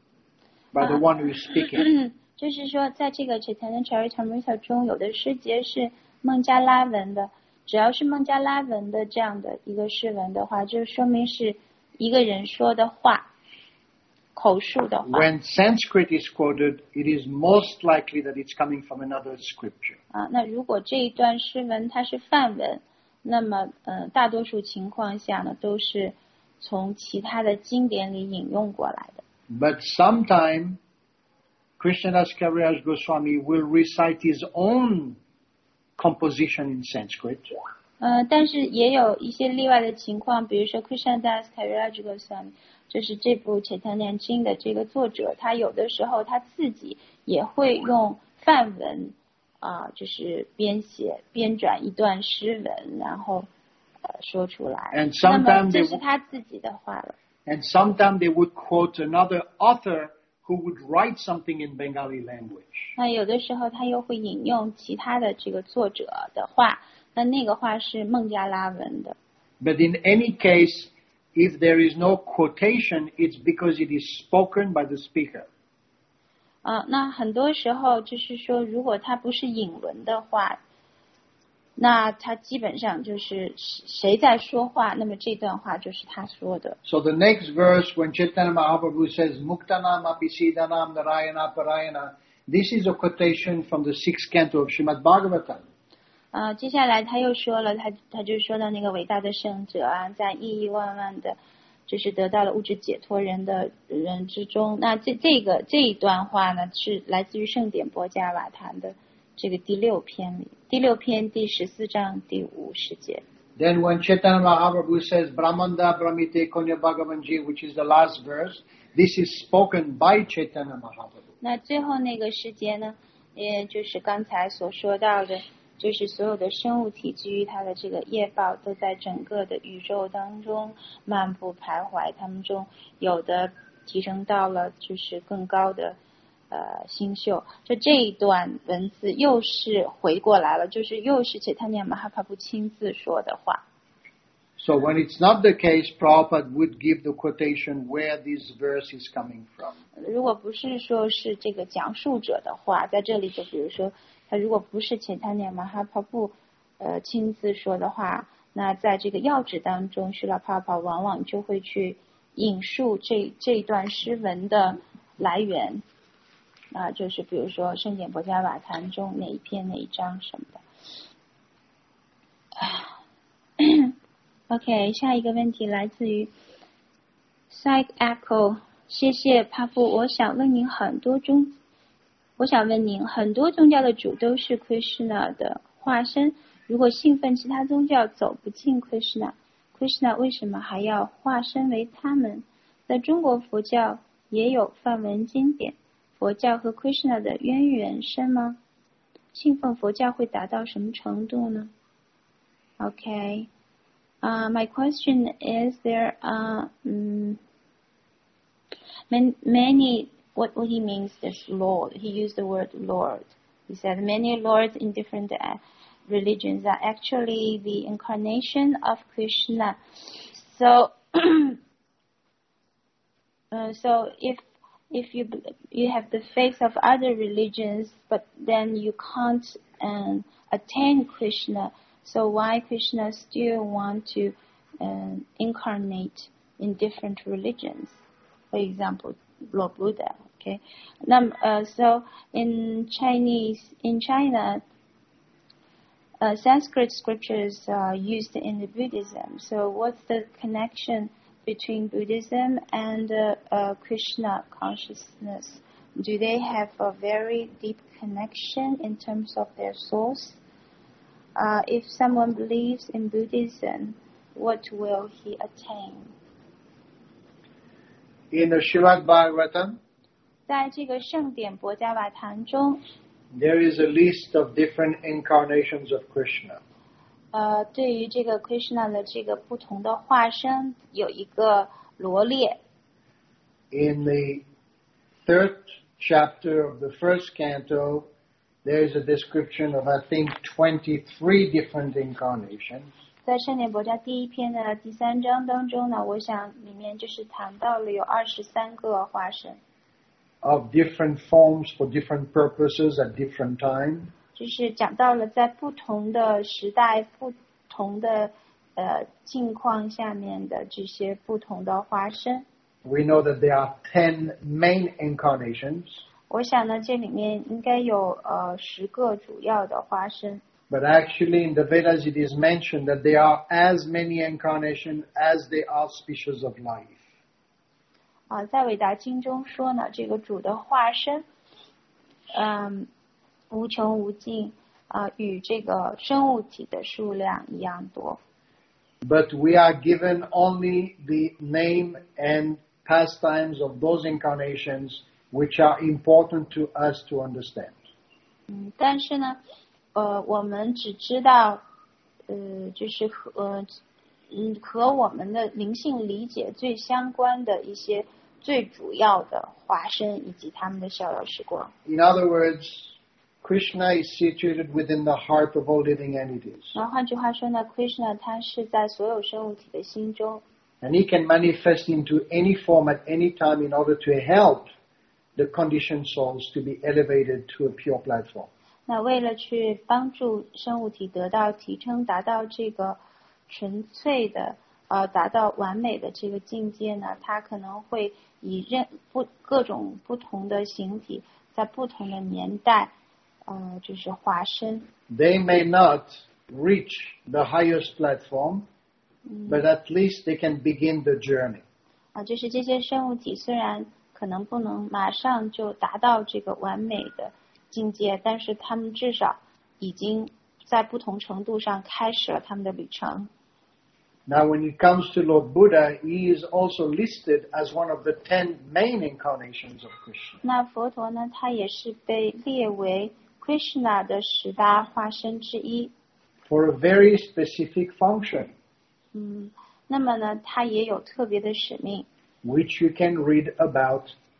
by the one who is speaking. 就是说，在这个 Chaitanya Charitamrita 中，有的诗节是孟加拉文的。只要是孟加拉文的这样的一个诗文的话，就说明是一个人说的话，口述的话。 When Sanskrit is quoted, it is most likely that it's coming from another scripture. 啊，那如果这一段诗文它是梵文，那么呃，大多数情况下呢，都是从其他的经典里引用过来的。 But sometime, Krishnadas Kaviraj Goswami will recite his own composition in Sanskrit. 呃，但是也有一些例外的情况，比如说 Krishnadas Kaviraj Goswami， 就是这部 Chaitanya Jin 的这个作者，他有的时候他自己也会用梵文啊、呃，就是编写编转一段诗文，然后呃说出来。 And sometimes 这是他自己的话了。 And sometimes they would quote another author who would write something in Bengali language. 那有的时候他又会引用其他的这个作者的话，那那个话是孟加拉文的。 But in any case, if there is no quotation, it's because it is spoken by the speaker. 啊，那很多时候就是说，如果它不是引文的话，那他基本上就是谁在说话，那么这段话就是他说的。 So the next verse, when Chaitanya Mahaprabhu says, Muktanam api siddhanam narayana parayana, this is a quotation from the sixth canto of Srimad Bhagavatam. 啊、呃，接下来他又说了，他他就说到那个伟大的圣者啊，在亿亿万万的，就是得到了物质解脱人的人之中，那这这个这一段话呢，是来自于圣典波迦瓦坛的这个第六篇里，第六篇第十四章第五十节。 Then when Chaitanya Mahaprabhu says, Brahmanda Brahmite Konya Bhagavanji, which is the last verse, this is spoken by Chaitanya Mahaprabhu. 那最后那个世界呢，也就是刚才所说到的，就是所有的生物体基于它的这个业报，都在整个的宇宙当中漫步徘徊，它们中有的提升到了就是更高的呃星宿。这这一段文字又是回过来了，就是又是Chaitanya Mahaprabhu亲自说的话。 So when it's not the case, Prabhupada would give the quotation where this verse is coming from. 如果不是说是这个讲述者的话，在这里就比如说，他如果不是Chaitanya Mahaprabhu呃亲自说的话，那在这个要旨当中，Srila Prabhupada往往就会去引述这这一段诗文的来源啊、呃，就是比如说圣典博迦瓦坛中哪一篇哪一章什么的。OK， 下一个问题来自于 Psych Echo， 谢谢帕布，我想问您很多宗，我想问您很多宗教的主都是 Krishna 的化身，如果信奉其他宗教走不进 Krishna， Krishna 为什么还要化身为他们？在中国佛教也有梵文经典，佛教和 Krishna 的渊源深吗？信奉佛教会达到什么程度呢？ OK。Uh, my question is there are um, many, many what, what he means is Lord. He used the word Lord. He said many lords in different uh, religions are actually the incarnation of Krishna. So, uh, so if if you you have the faith of other religions, but then you can't um, attain Krishna. So why Krishna still want to uh, incarnate in different religions? For example, Lord Buddha. Okay. Now, uh, so in Chinese, in China, uh, Sanskrit scriptures are used in the Buddhism. So what's the connection between Buddhism and uh, uh, Krishna consciousness? Do they have a very deep connection in terms of their source? Uh, if someone believes in Buddhism, what will he attain? In the Srimad Bhagavatam, 在这个圣典博迦瓦坛中 there is a list of different incarnations of Krishna. 呃，对于这个 Krishna 的这个不同的化身有一个罗列。 In the third chapter of the first canto, there is a description of, I think, twenty-three different incarnations. 在圣典博迦第一篇的第三章当中呢，我想里面就是谈到了有二十三个化身。 Of different forms for different purposes at different time. 就是讲到了在不同的时代、不同的呃境况下面的这些不同的化身。 We know that there are ten main incarnations. 我想呢，这里面应该有呃十个主要的化身。 But actually, in the Vedas, it is mentioned that there are as many incarnations as there are species of life. 啊，在韦达经中说呢，这个主的化身，嗯，无穷无尽，啊，与这个生物体的数量一样多。 But we are given only the name and pastimes of those incarnations which are important to us to understand. 嗯，但是呢，呃，我们只知道，呃，就是和呃，嗯，和我们的灵性理解最相关的一些最主要的化身以及他们的逍遥时光。 In other words, Krishna is situated within the heart of all living entities. 然后换句话说呢 ，Krishna 他是在所有生物体的心中。 And he can manifest into any form at any time in order to help the conditioned souls to be elevated to a pure platform. 那为了去帮助生物体得到提升，达到这个纯粹的呃，达到完美的这个境界呢，它可能会以任不各种不同的形体，在不同的年代，呃，就是化身。 They may not reach the highest platform, but at least they can begin the journey. 啊，就是这些生物体虽然可能不能马上就达到这个完美的境界，但是他们至少已经在不同程度上开始了他们的旅程。 Now, when it comes to Lord Buddha, he is also listed as one of the ten main incarnations of Krishna. 那佛陀呢，他也是被列为 Krishna 的十大化身之一。 For a very specific function. 嗯，那么呢，他也有特别的使命。 Which you can read about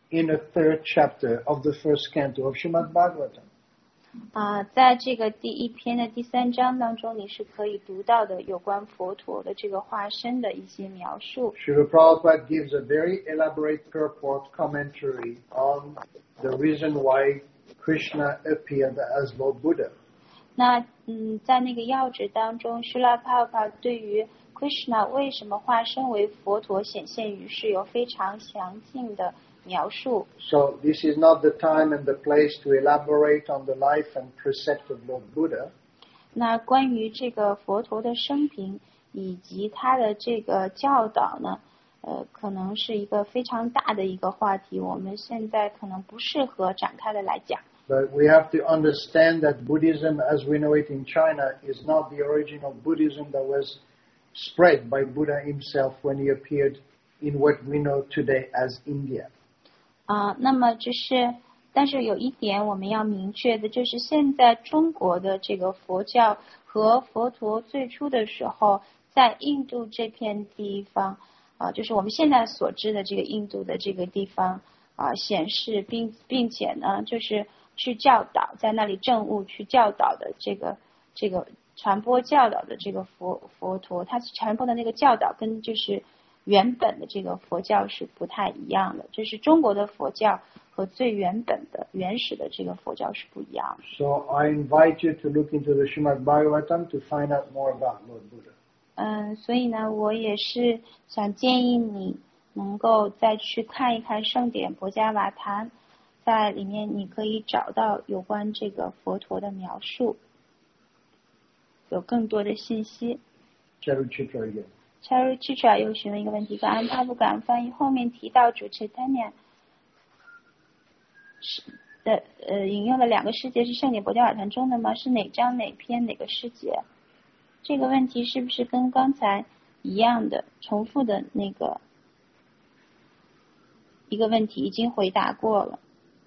in a third chapter of the first canto of Srimad Bhagavatam. 啊、呃，在这个第一篇的第三章当中，你是可以读到的有关佛陀的这个化身的一些描述。 Srila Prabhupada gives a very elaborate purport commentary on the reason why Krishna appeared as Lord Buddha. 那嗯，在那个要旨当中，施拉帕帕对于 Krishna 为什么化身为佛陀显现于世有非常详尽的描述。 So this is not the time and the place to elaborate on the life and precept of Lord Buddha. 那关于这个佛陀的生平以及他的这个教导呢，呃，可能是一个非常大的一个话题，我们现在可能不适合展开的来讲。 But we have to understand that Buddhism, as we know it in China, is not the origin of Buddhism that was spread by Buddha himself when he appeared in what we know today as India. 啊、呃，那么只是，但是有一点我们要明确的，就是现在中国的这个佛教和佛陀最初的时候，在印度这片地方，啊、呃，就是我们现在所知的这个印度的这个地方啊、呃，显示并并且呢，就是去教导，在那里证悟去教导的这个这个传播教导的这个佛佛陀，他传播的那个教导跟就是原本的这个佛教是不太一样的，就是中国的佛教和最原本的原始的这个佛教是不一样的。 So I invite you to look into the Srimad Bhagavatam to find out more about Lord Buddha. 嗯，所以呢，我也是想建议你能够再去看一看圣典博伽瓦坛，在里面你可以找到有关这个佛陀的描述，有更多的信息。 Charuchitra again. Charuchitra 又询问一个问题，感恩他不敢翻译后面提到主持 Tanya 是的呃引用了两个世界是圣典博伽瓦坛中的吗？是哪章哪篇哪个世界？这个问题是不是跟刚才一样的重复的那个一个问题已经回答过了。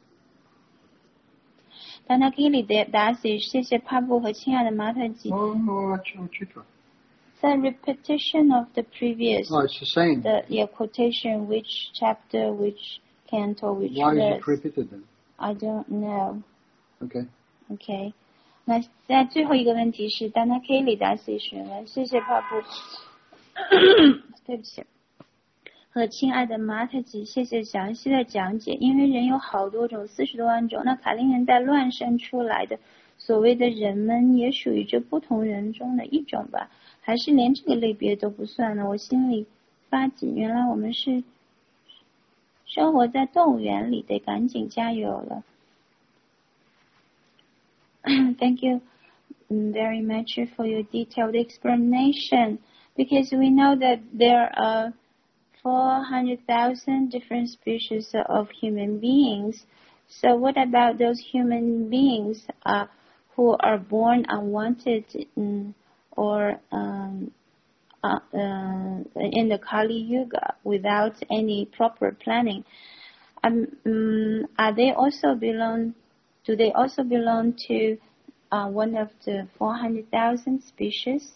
当他给你的答是谢谢帕布和亲爱的马特吉。 Oh, no, Charuchitra. The repetition of the previous. Oh, it's the same. The yeah, quotation, which chapter, which canto, which Why verse? is it repeated then? I don't know. Okay. Okay. 那在最后一个问题是，当他 Kelly 答谢询问，谢谢帕布。对不起。和亲爱的马特吉，谢谢详细的讲解。因为人有好多种，四十多万种，那卡林人在乱生出来的所谓的人们，也属于这不同人中的一种吧？还是连这个类别都不算呢？我心里发紧，原来我们是生活在动物园里，得赶紧加油了。Thank you very much for your detailed explanation, because we know that there are four hundred thousand different species of human beings. So what about those human beings uh, who are born unwanted in, or um, uh, uh, in the Kali Yuga without any proper planning? Um, um, are they also belong? Do they also belong to uh, one of the four hundred thousand species?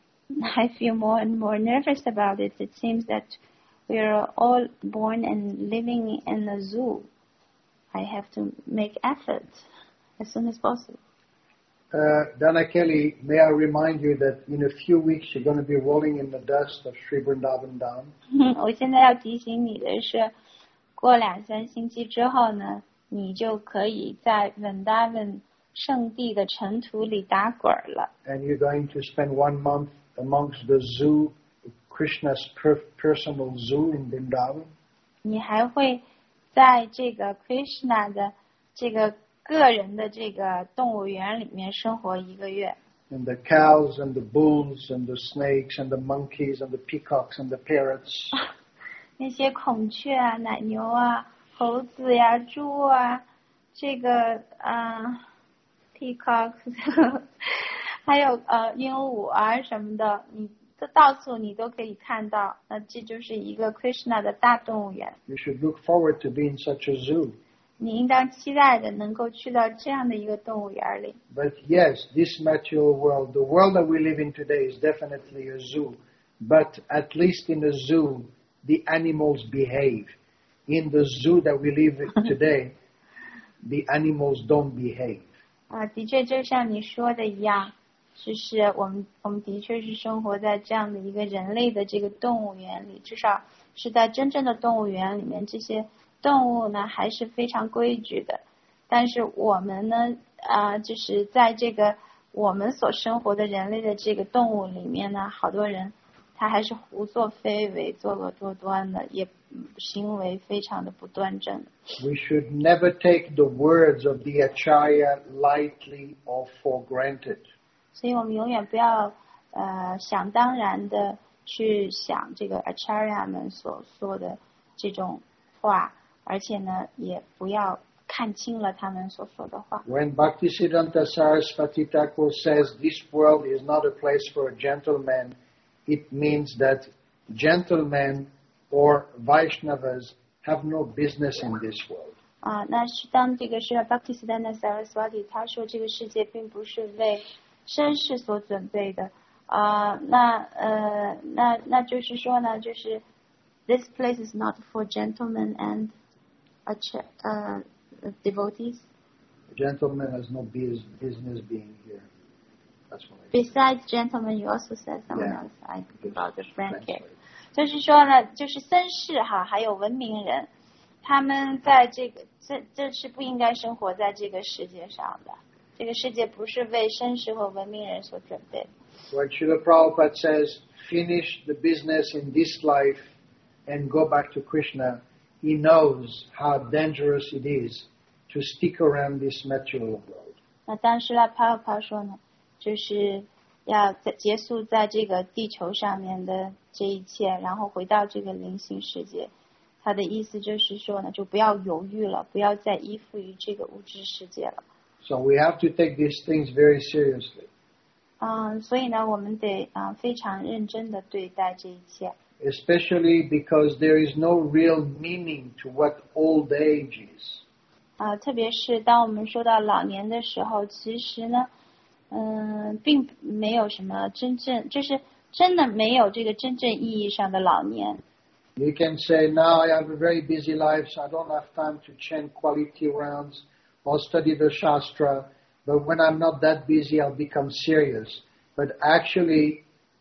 I feel more and more nervous about it. It seems that we are all born and living in a zoo. I have to make effort as soon as possible. Uh, Dana Kelly, may I remind you that in a few weeks you're going to be rolling in the dust of Sri Vrindavan Dham. 我现在要提醒你的是，过两三星期之后呢，你就可以在 Vrindavan 圣地的尘土里打滚了。 And you're going to spend one month amongst the zoo, Krishna's per- personal zoo in Vrindavan. 你还会在这个 Krishna 的这个个人的这个动物园里面生活一个月。 And the cows and the bulls and the snakes and the monkeys and the peacocks and the parrots. 那些孔雀啊、奶牛啊、猴子呀、猪啊，这个啊 peacock， 还有呃鹦鹉啊什么的，你到处你都可以看到。那这就是一个 Krishna 的大动物园。 You should look forward to being such a zoo. 你应当期待着能够去到这样的一个动物园里。 But yes, this material world, the world that we live in today is definitely a zoo. But at least in a zoo, the animals behave. in the zoo that we live in today, the animals don't behave. 啊，的确就像你说的一样，就是我们我们的确是生活在这样的一个人类的这个动物园里，至少是在真正的动物园里面，这些动物呢还是非常规矩的。但是我们呢，啊，就是在这个我们所生活的人类的这个动物里面呢，好多人他还是胡作非为、作恶多端的，也行为非常的不端正。 We should never take the words of the Acharya lightly or for granted. 所以我们永远不要呃想当然的去想这个 Acharya 们所说的这种话，而且呢，也不要看清了他们所说的话。 When Bhaktisiddhanta Saraswati Thakur says this world is not a place for a gentleman, it means that gentlemen or Vaishnavas have no business in this world. 啊，那是当这个是 Bhaktisiddhanta Saraswati 他说这个世界并不是为绅士所准备的啊，那呃那那就是说呢，就是 this place is not for gentlemen and uh devotees. A gentleman has no biz- business being here. That's what I Besides gentlemen, you also said someone Yeah. else. I about the friend Translate. care. 就是说呢，就是绅士哈，还有文明人，他们在这个这这是不应该生活在这个世界上的。这个世界不是为绅士和文明人所准备的。 When Srila Prabhupada says, finish the business in this life and go back to Krishna, he knows how dangerous it is to stick around this material world. 那当时呢，帕帕说呢，就是要在结束在这个地球上面的这一切，然后回到这个灵性世界。他的意思就是说呢，就不要犹豫了，不要再依附于这个物质世界了。 So we have to take these things very seriously. 嗯，所以呢，我们得啊、呃、非常认真的对待这一切。 Especially because there is no real meaning to what old age is. 啊、呃，特别是当我们说到老年的时候，其实呢，嗯、呃，并没有什么真正，就是真的没有这个真正意义上的老年。 You can say, now I have a very busy life, so I don't have time to chant quality rounds or study the Shastra. But when I'm not that busy, I'll become serious. But actually,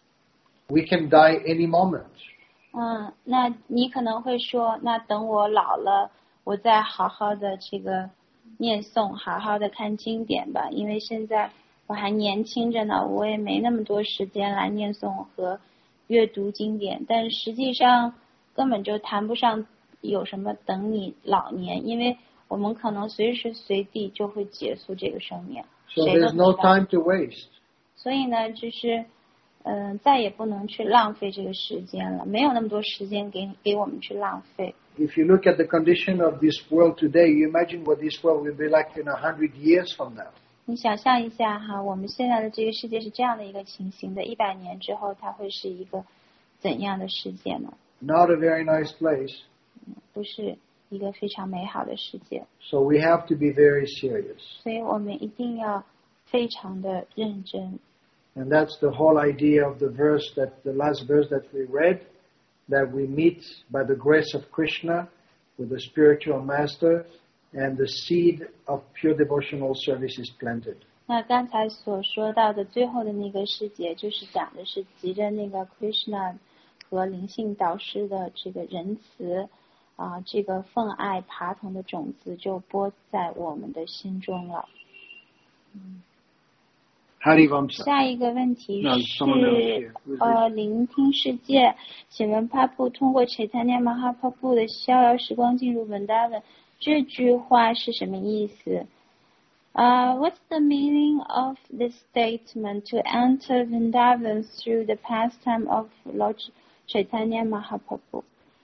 we can die any moment. 嗯，那你可能会说，那等我老了，我再好好的这个念诵，好好的看经典吧。因为现在我还年轻着呢，我也没那么多时间来念诵和阅读经典。但实际上根本就谈不上有什么等你老年，因为我们可能随时随地就会结束这个生命。 So 谁都 there's 知 no 道。 time to waste. 所以呢，就是嗯、呃，再也不能去浪费这个时间了，没有那么多时间给给我们去浪费。 If you look at the condition of this world today, you imagine what this world will be like in a hundred years from now. 你想象一下哈，我们现在的这个世界是这样的一个情形的，一百年之后它会是一个怎样的世界呢？ Not a very nice place. 不是一个非常美好的世界。 So we have to be very serious. 所以我们一定要非常的认真。 And that's the whole idea of the verse that the last verse that we read, that we meet by the grace of Krishna with the spiritual master and the seed of pure devotional service is planted. 那刚才所说到的最后的那个世界，就是讲的是藉着那个 Krishna 和灵性导师的这个仁慈啊、这个奉爱爬藤的种子就播在我们的心中了。 Harivamsa. 下一个问题 No, 是 someone else here. 呃，聆听世界，请问帕布通过 Chaitanya Mahaprabhu 的逍遥时光进入文达文，这句话是什么意思？ Uh, what's the meaning of this statement to enter Vrindavan through the pastime of Lord Chaitanya Mahaprabhu?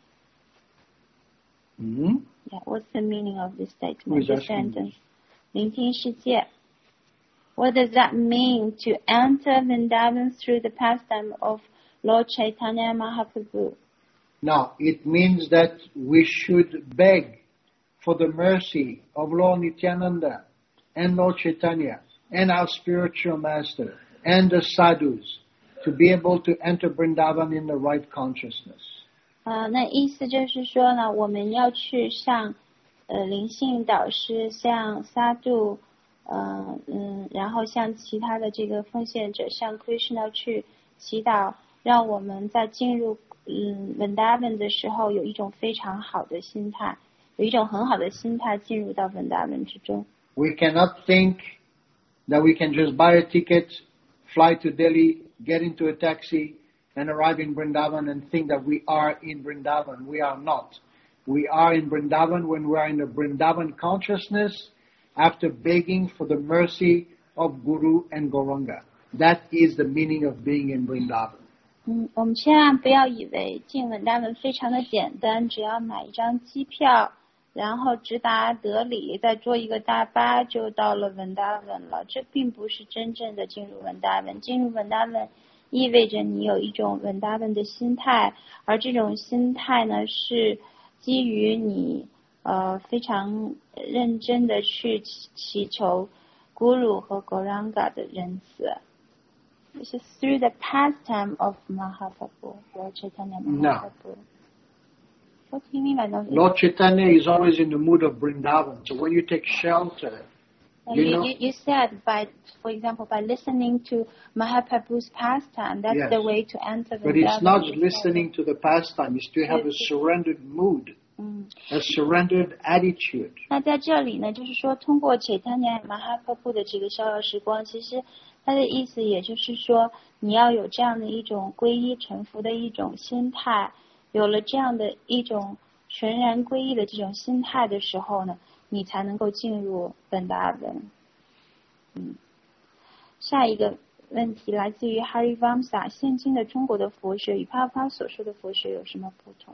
Mm-hmm. Yeah, what's the meaning of this Who statement? is The asking sentence. 聆听世界。 What does that mean to enter Vrindavan through the pastime of Lord Chaitanya Mahaprabhu? Now, it means that we should beg for the mercy of Lord Nityananda and Lord Chaitanya and our spiritual master and the sadhus to be able to enter Vrindavan in the right consciousness. 呃，那意思就是说呢，我们要去向呃灵性导师，向萨杜，呃嗯，然后向其他的这个奉献者，向 Krishna 去祈祷，让我们在进入嗯 Vrindavan 的时候有一种非常好的心态，有一种很好的心态进入到 Vrindavan 之中。 We cannot think that we can just buy a ticket, fly to Delhi, get into a taxi, and arrive in Vrindavan and think that we are in Vrindavan. We are not. We are in Vrindavan when we are in the Vrindavan consciousness after begging for the mercy of Guru and Gauranga. That is the meaning of being in Vrindavan. 嗯，我们千万不要以为进文达文非常的简单，只要买一张机票，然后直达德里，再坐一个大巴就到了文达文了。这并不是真正的进入文达文。进入文达文意味着你有一种文达文的心态，而这种心态呢，是基于你呃非常认真的去祈求 Guru 和 Gauranga 的仁慈。This is through the pastime of Mahaprabhu, Lord Chaitanya Mahaprabhu. No. What do you mean by no? Lord Chaitanya is always in the mood of Vrindavan. So when you take shelter, You, you know, you, you said by, for example, by listening to Mahaprabhu's pastime, that's yes. the way to enter Vrindavan. But it's not listening to the pastime. It's to have a surrendered mood, 嗯 a surrendered attitude. 那在这里呢，就是说通过 Chaitanya Mahaprabhu 的这个逍遥时光，其实它的意思也就是说，你要有这样的一种皈依臣服的一种心态，有了这样的一种全然皈依的这种心态的时候呢，你才能够进入本达文。嗯，下一个问题来自于 Hari Vamsa， 现今的中国的佛学与帕帕所说的佛学有什么不同？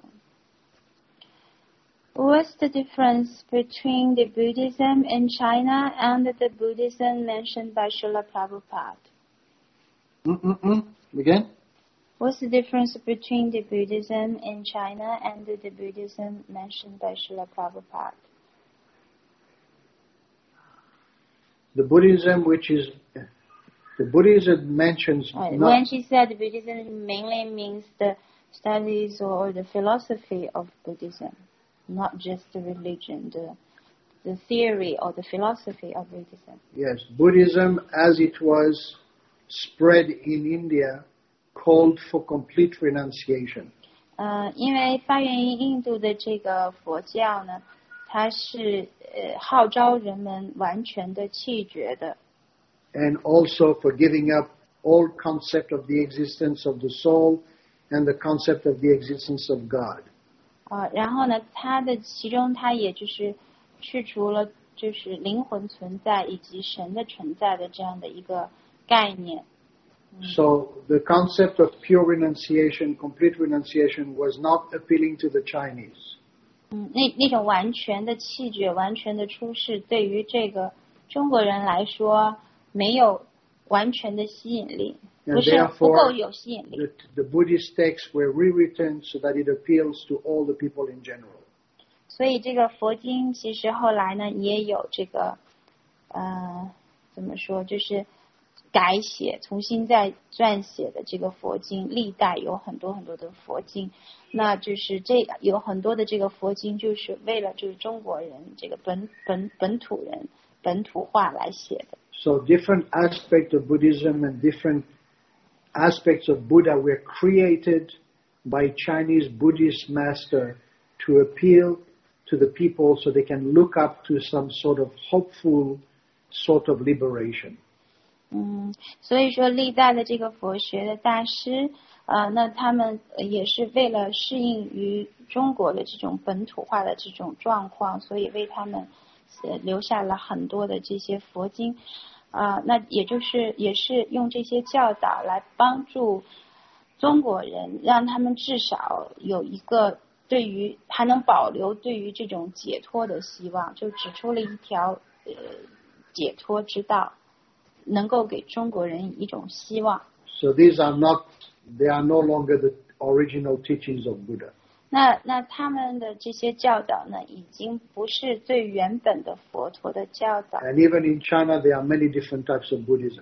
What's the difference between the Buddhism in China and the Buddhism mentioned by Srila Prabhupada? Mm-mm-mm. Again? What's the difference between the Buddhism in China and the Buddhism mentioned by Srila Prabhupada? The Buddhism which is, the Buddhism mentions Uh, not, when she said Buddhism mainly means the studies or the philosophy of Buddhism, not just the religion, the, the theory or the philosophy of Buddhism. yes, Buddhism as it was spread in India called for complete renunciation. 呃，因为发源于印度的这个佛教呢，它是呃号召人们完全的弃绝的。 And also for giving up all concept of the existence of the soul and the concept of the existence of God. 啊，然后呢，它的其中它也就是去除了就是灵魂存在以及神的存在的这样的一个概念。 So the concept of pure renunciation, complete renunciation was not appealing to the Chinese. 嗯，那那种完全的弃绝、完全的出世，对于这个中国人来说，没有完全的吸引力，不 And 是不 therefore, 够有吸引力。 the, the Buddhist texts were rewritten so that it appeals to all the people in general. 所以这个佛经其实后来呢也有这个，呃，怎么说，就是改写、重新再撰写的这个佛经，历代有很多很多的佛经，那就是这有很多的这个佛经就是为了就是中国人这个本本本土人本土化来写的。 So different aspects of Buddhism and different aspects of Buddha were created by Chinese Buddhist master to appeal to the people so they can look up to some sort of hopeful sort of liberation. 嗯，所以说历代的这个佛学的大师，呃，那他们也是为了适应于中国的这种本土化的这种状况，所以为他们呃留下了很多的这些佛经，啊、呃，那也就是也是用这些教导来帮助中国人，让他们至少有一个对于还能保留对于这种解脱的希望，就指出了一条呃解脱之道。能够给中国人一种希望。 So these are not, they are no longer the original teachings of Buddha. 那那他们的这些教导呢，已经不是最原本的佛陀的教导。 And even in China, there are many different types of Buddhism.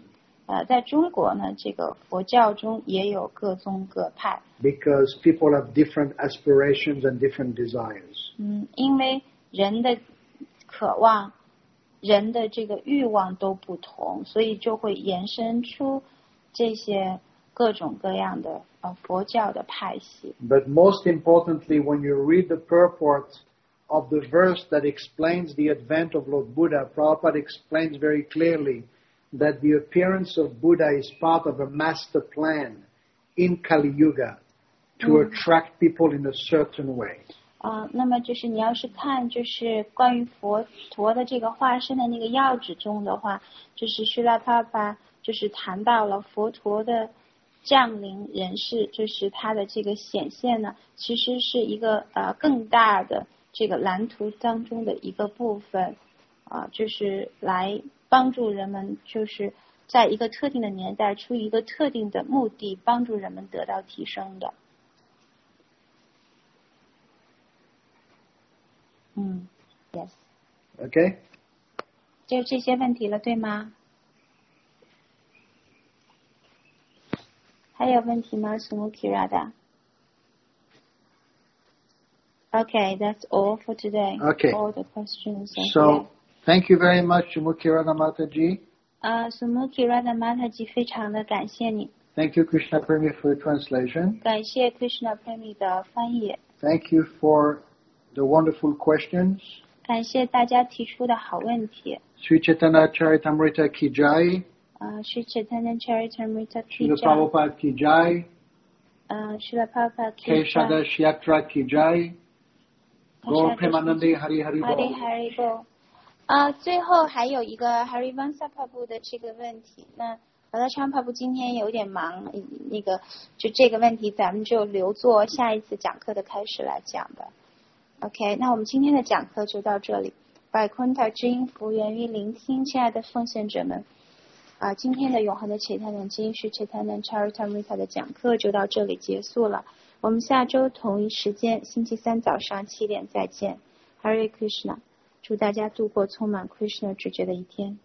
呃，在中国呢，这个佛教中也有各宗各派。 Because people have different aspirations and different desires. 嗯，因为人的渴望、人的这个欲望都不同，所以就会延伸出这些各种各样的呃佛教的派系。 But most importantly, when you read the purport of the verse that explains the advent of Lord Buddha, Prabhupada explains very clearly that the appearance of Buddha is part of a master plan in Kali Yuga to Mm. attract people in a certain way. 啊、呃，那么就是你要是看就是关于佛陀的这个化身的那个要旨中的话，就是须拉帕巴就是谈到了佛陀的降临人世，就是他的这个显现呢，其实是一个呃更大的这个蓝图当中的一个部分啊、呃，就是来帮助人们，就是在一个特定的年代，出于一个特定的目的，帮助人们得到提升的。嗯 ，yes。 Okay? 就这些问题了，对吗？还有问题吗 ，Sumukhi Radha？ Okay, that's all for today. Okay. All the questions. So, thank you very much, Sumukhi Radha Mataji. 啊、uh, ，Sumukhi Radha Mataji 非常的感谢你。 Thank you, Krishna Premi, for your translation. 感谢 Krishna Premi 的翻译。 Thank you for the wonderful questions. 感谢大家提出的好问题。 Sri Chaitanya Charitamrita ki jai. 啊，是 Chaitanya Charitamrita ki Srila jai。 Prabhupada ki jai. 嗯，是了 Prabhupada ki K. Shadash Yatra ki jai. Gaur Premanande Hari Hari Bol. Hari Hari Bol。啊，最后还有一个 Harivansa Prabhu 的这个问题，那法德昌 Prabhu 今天有点忙，那个就这个问题咱们就留作下一次讲课的开始来讲吧。OK， 那我们今天的讲课就到这里。百昆塔之音福源于聆听，亲爱的奉献者们，啊，今天的永恒的切塔南基因是切塔南 Charitamrita 的讲课就到这里结束了。我们下周同一时间，星期三早上七点再见。Hare Krishna， 祝大家度过充满 Krishna 直觉的一天。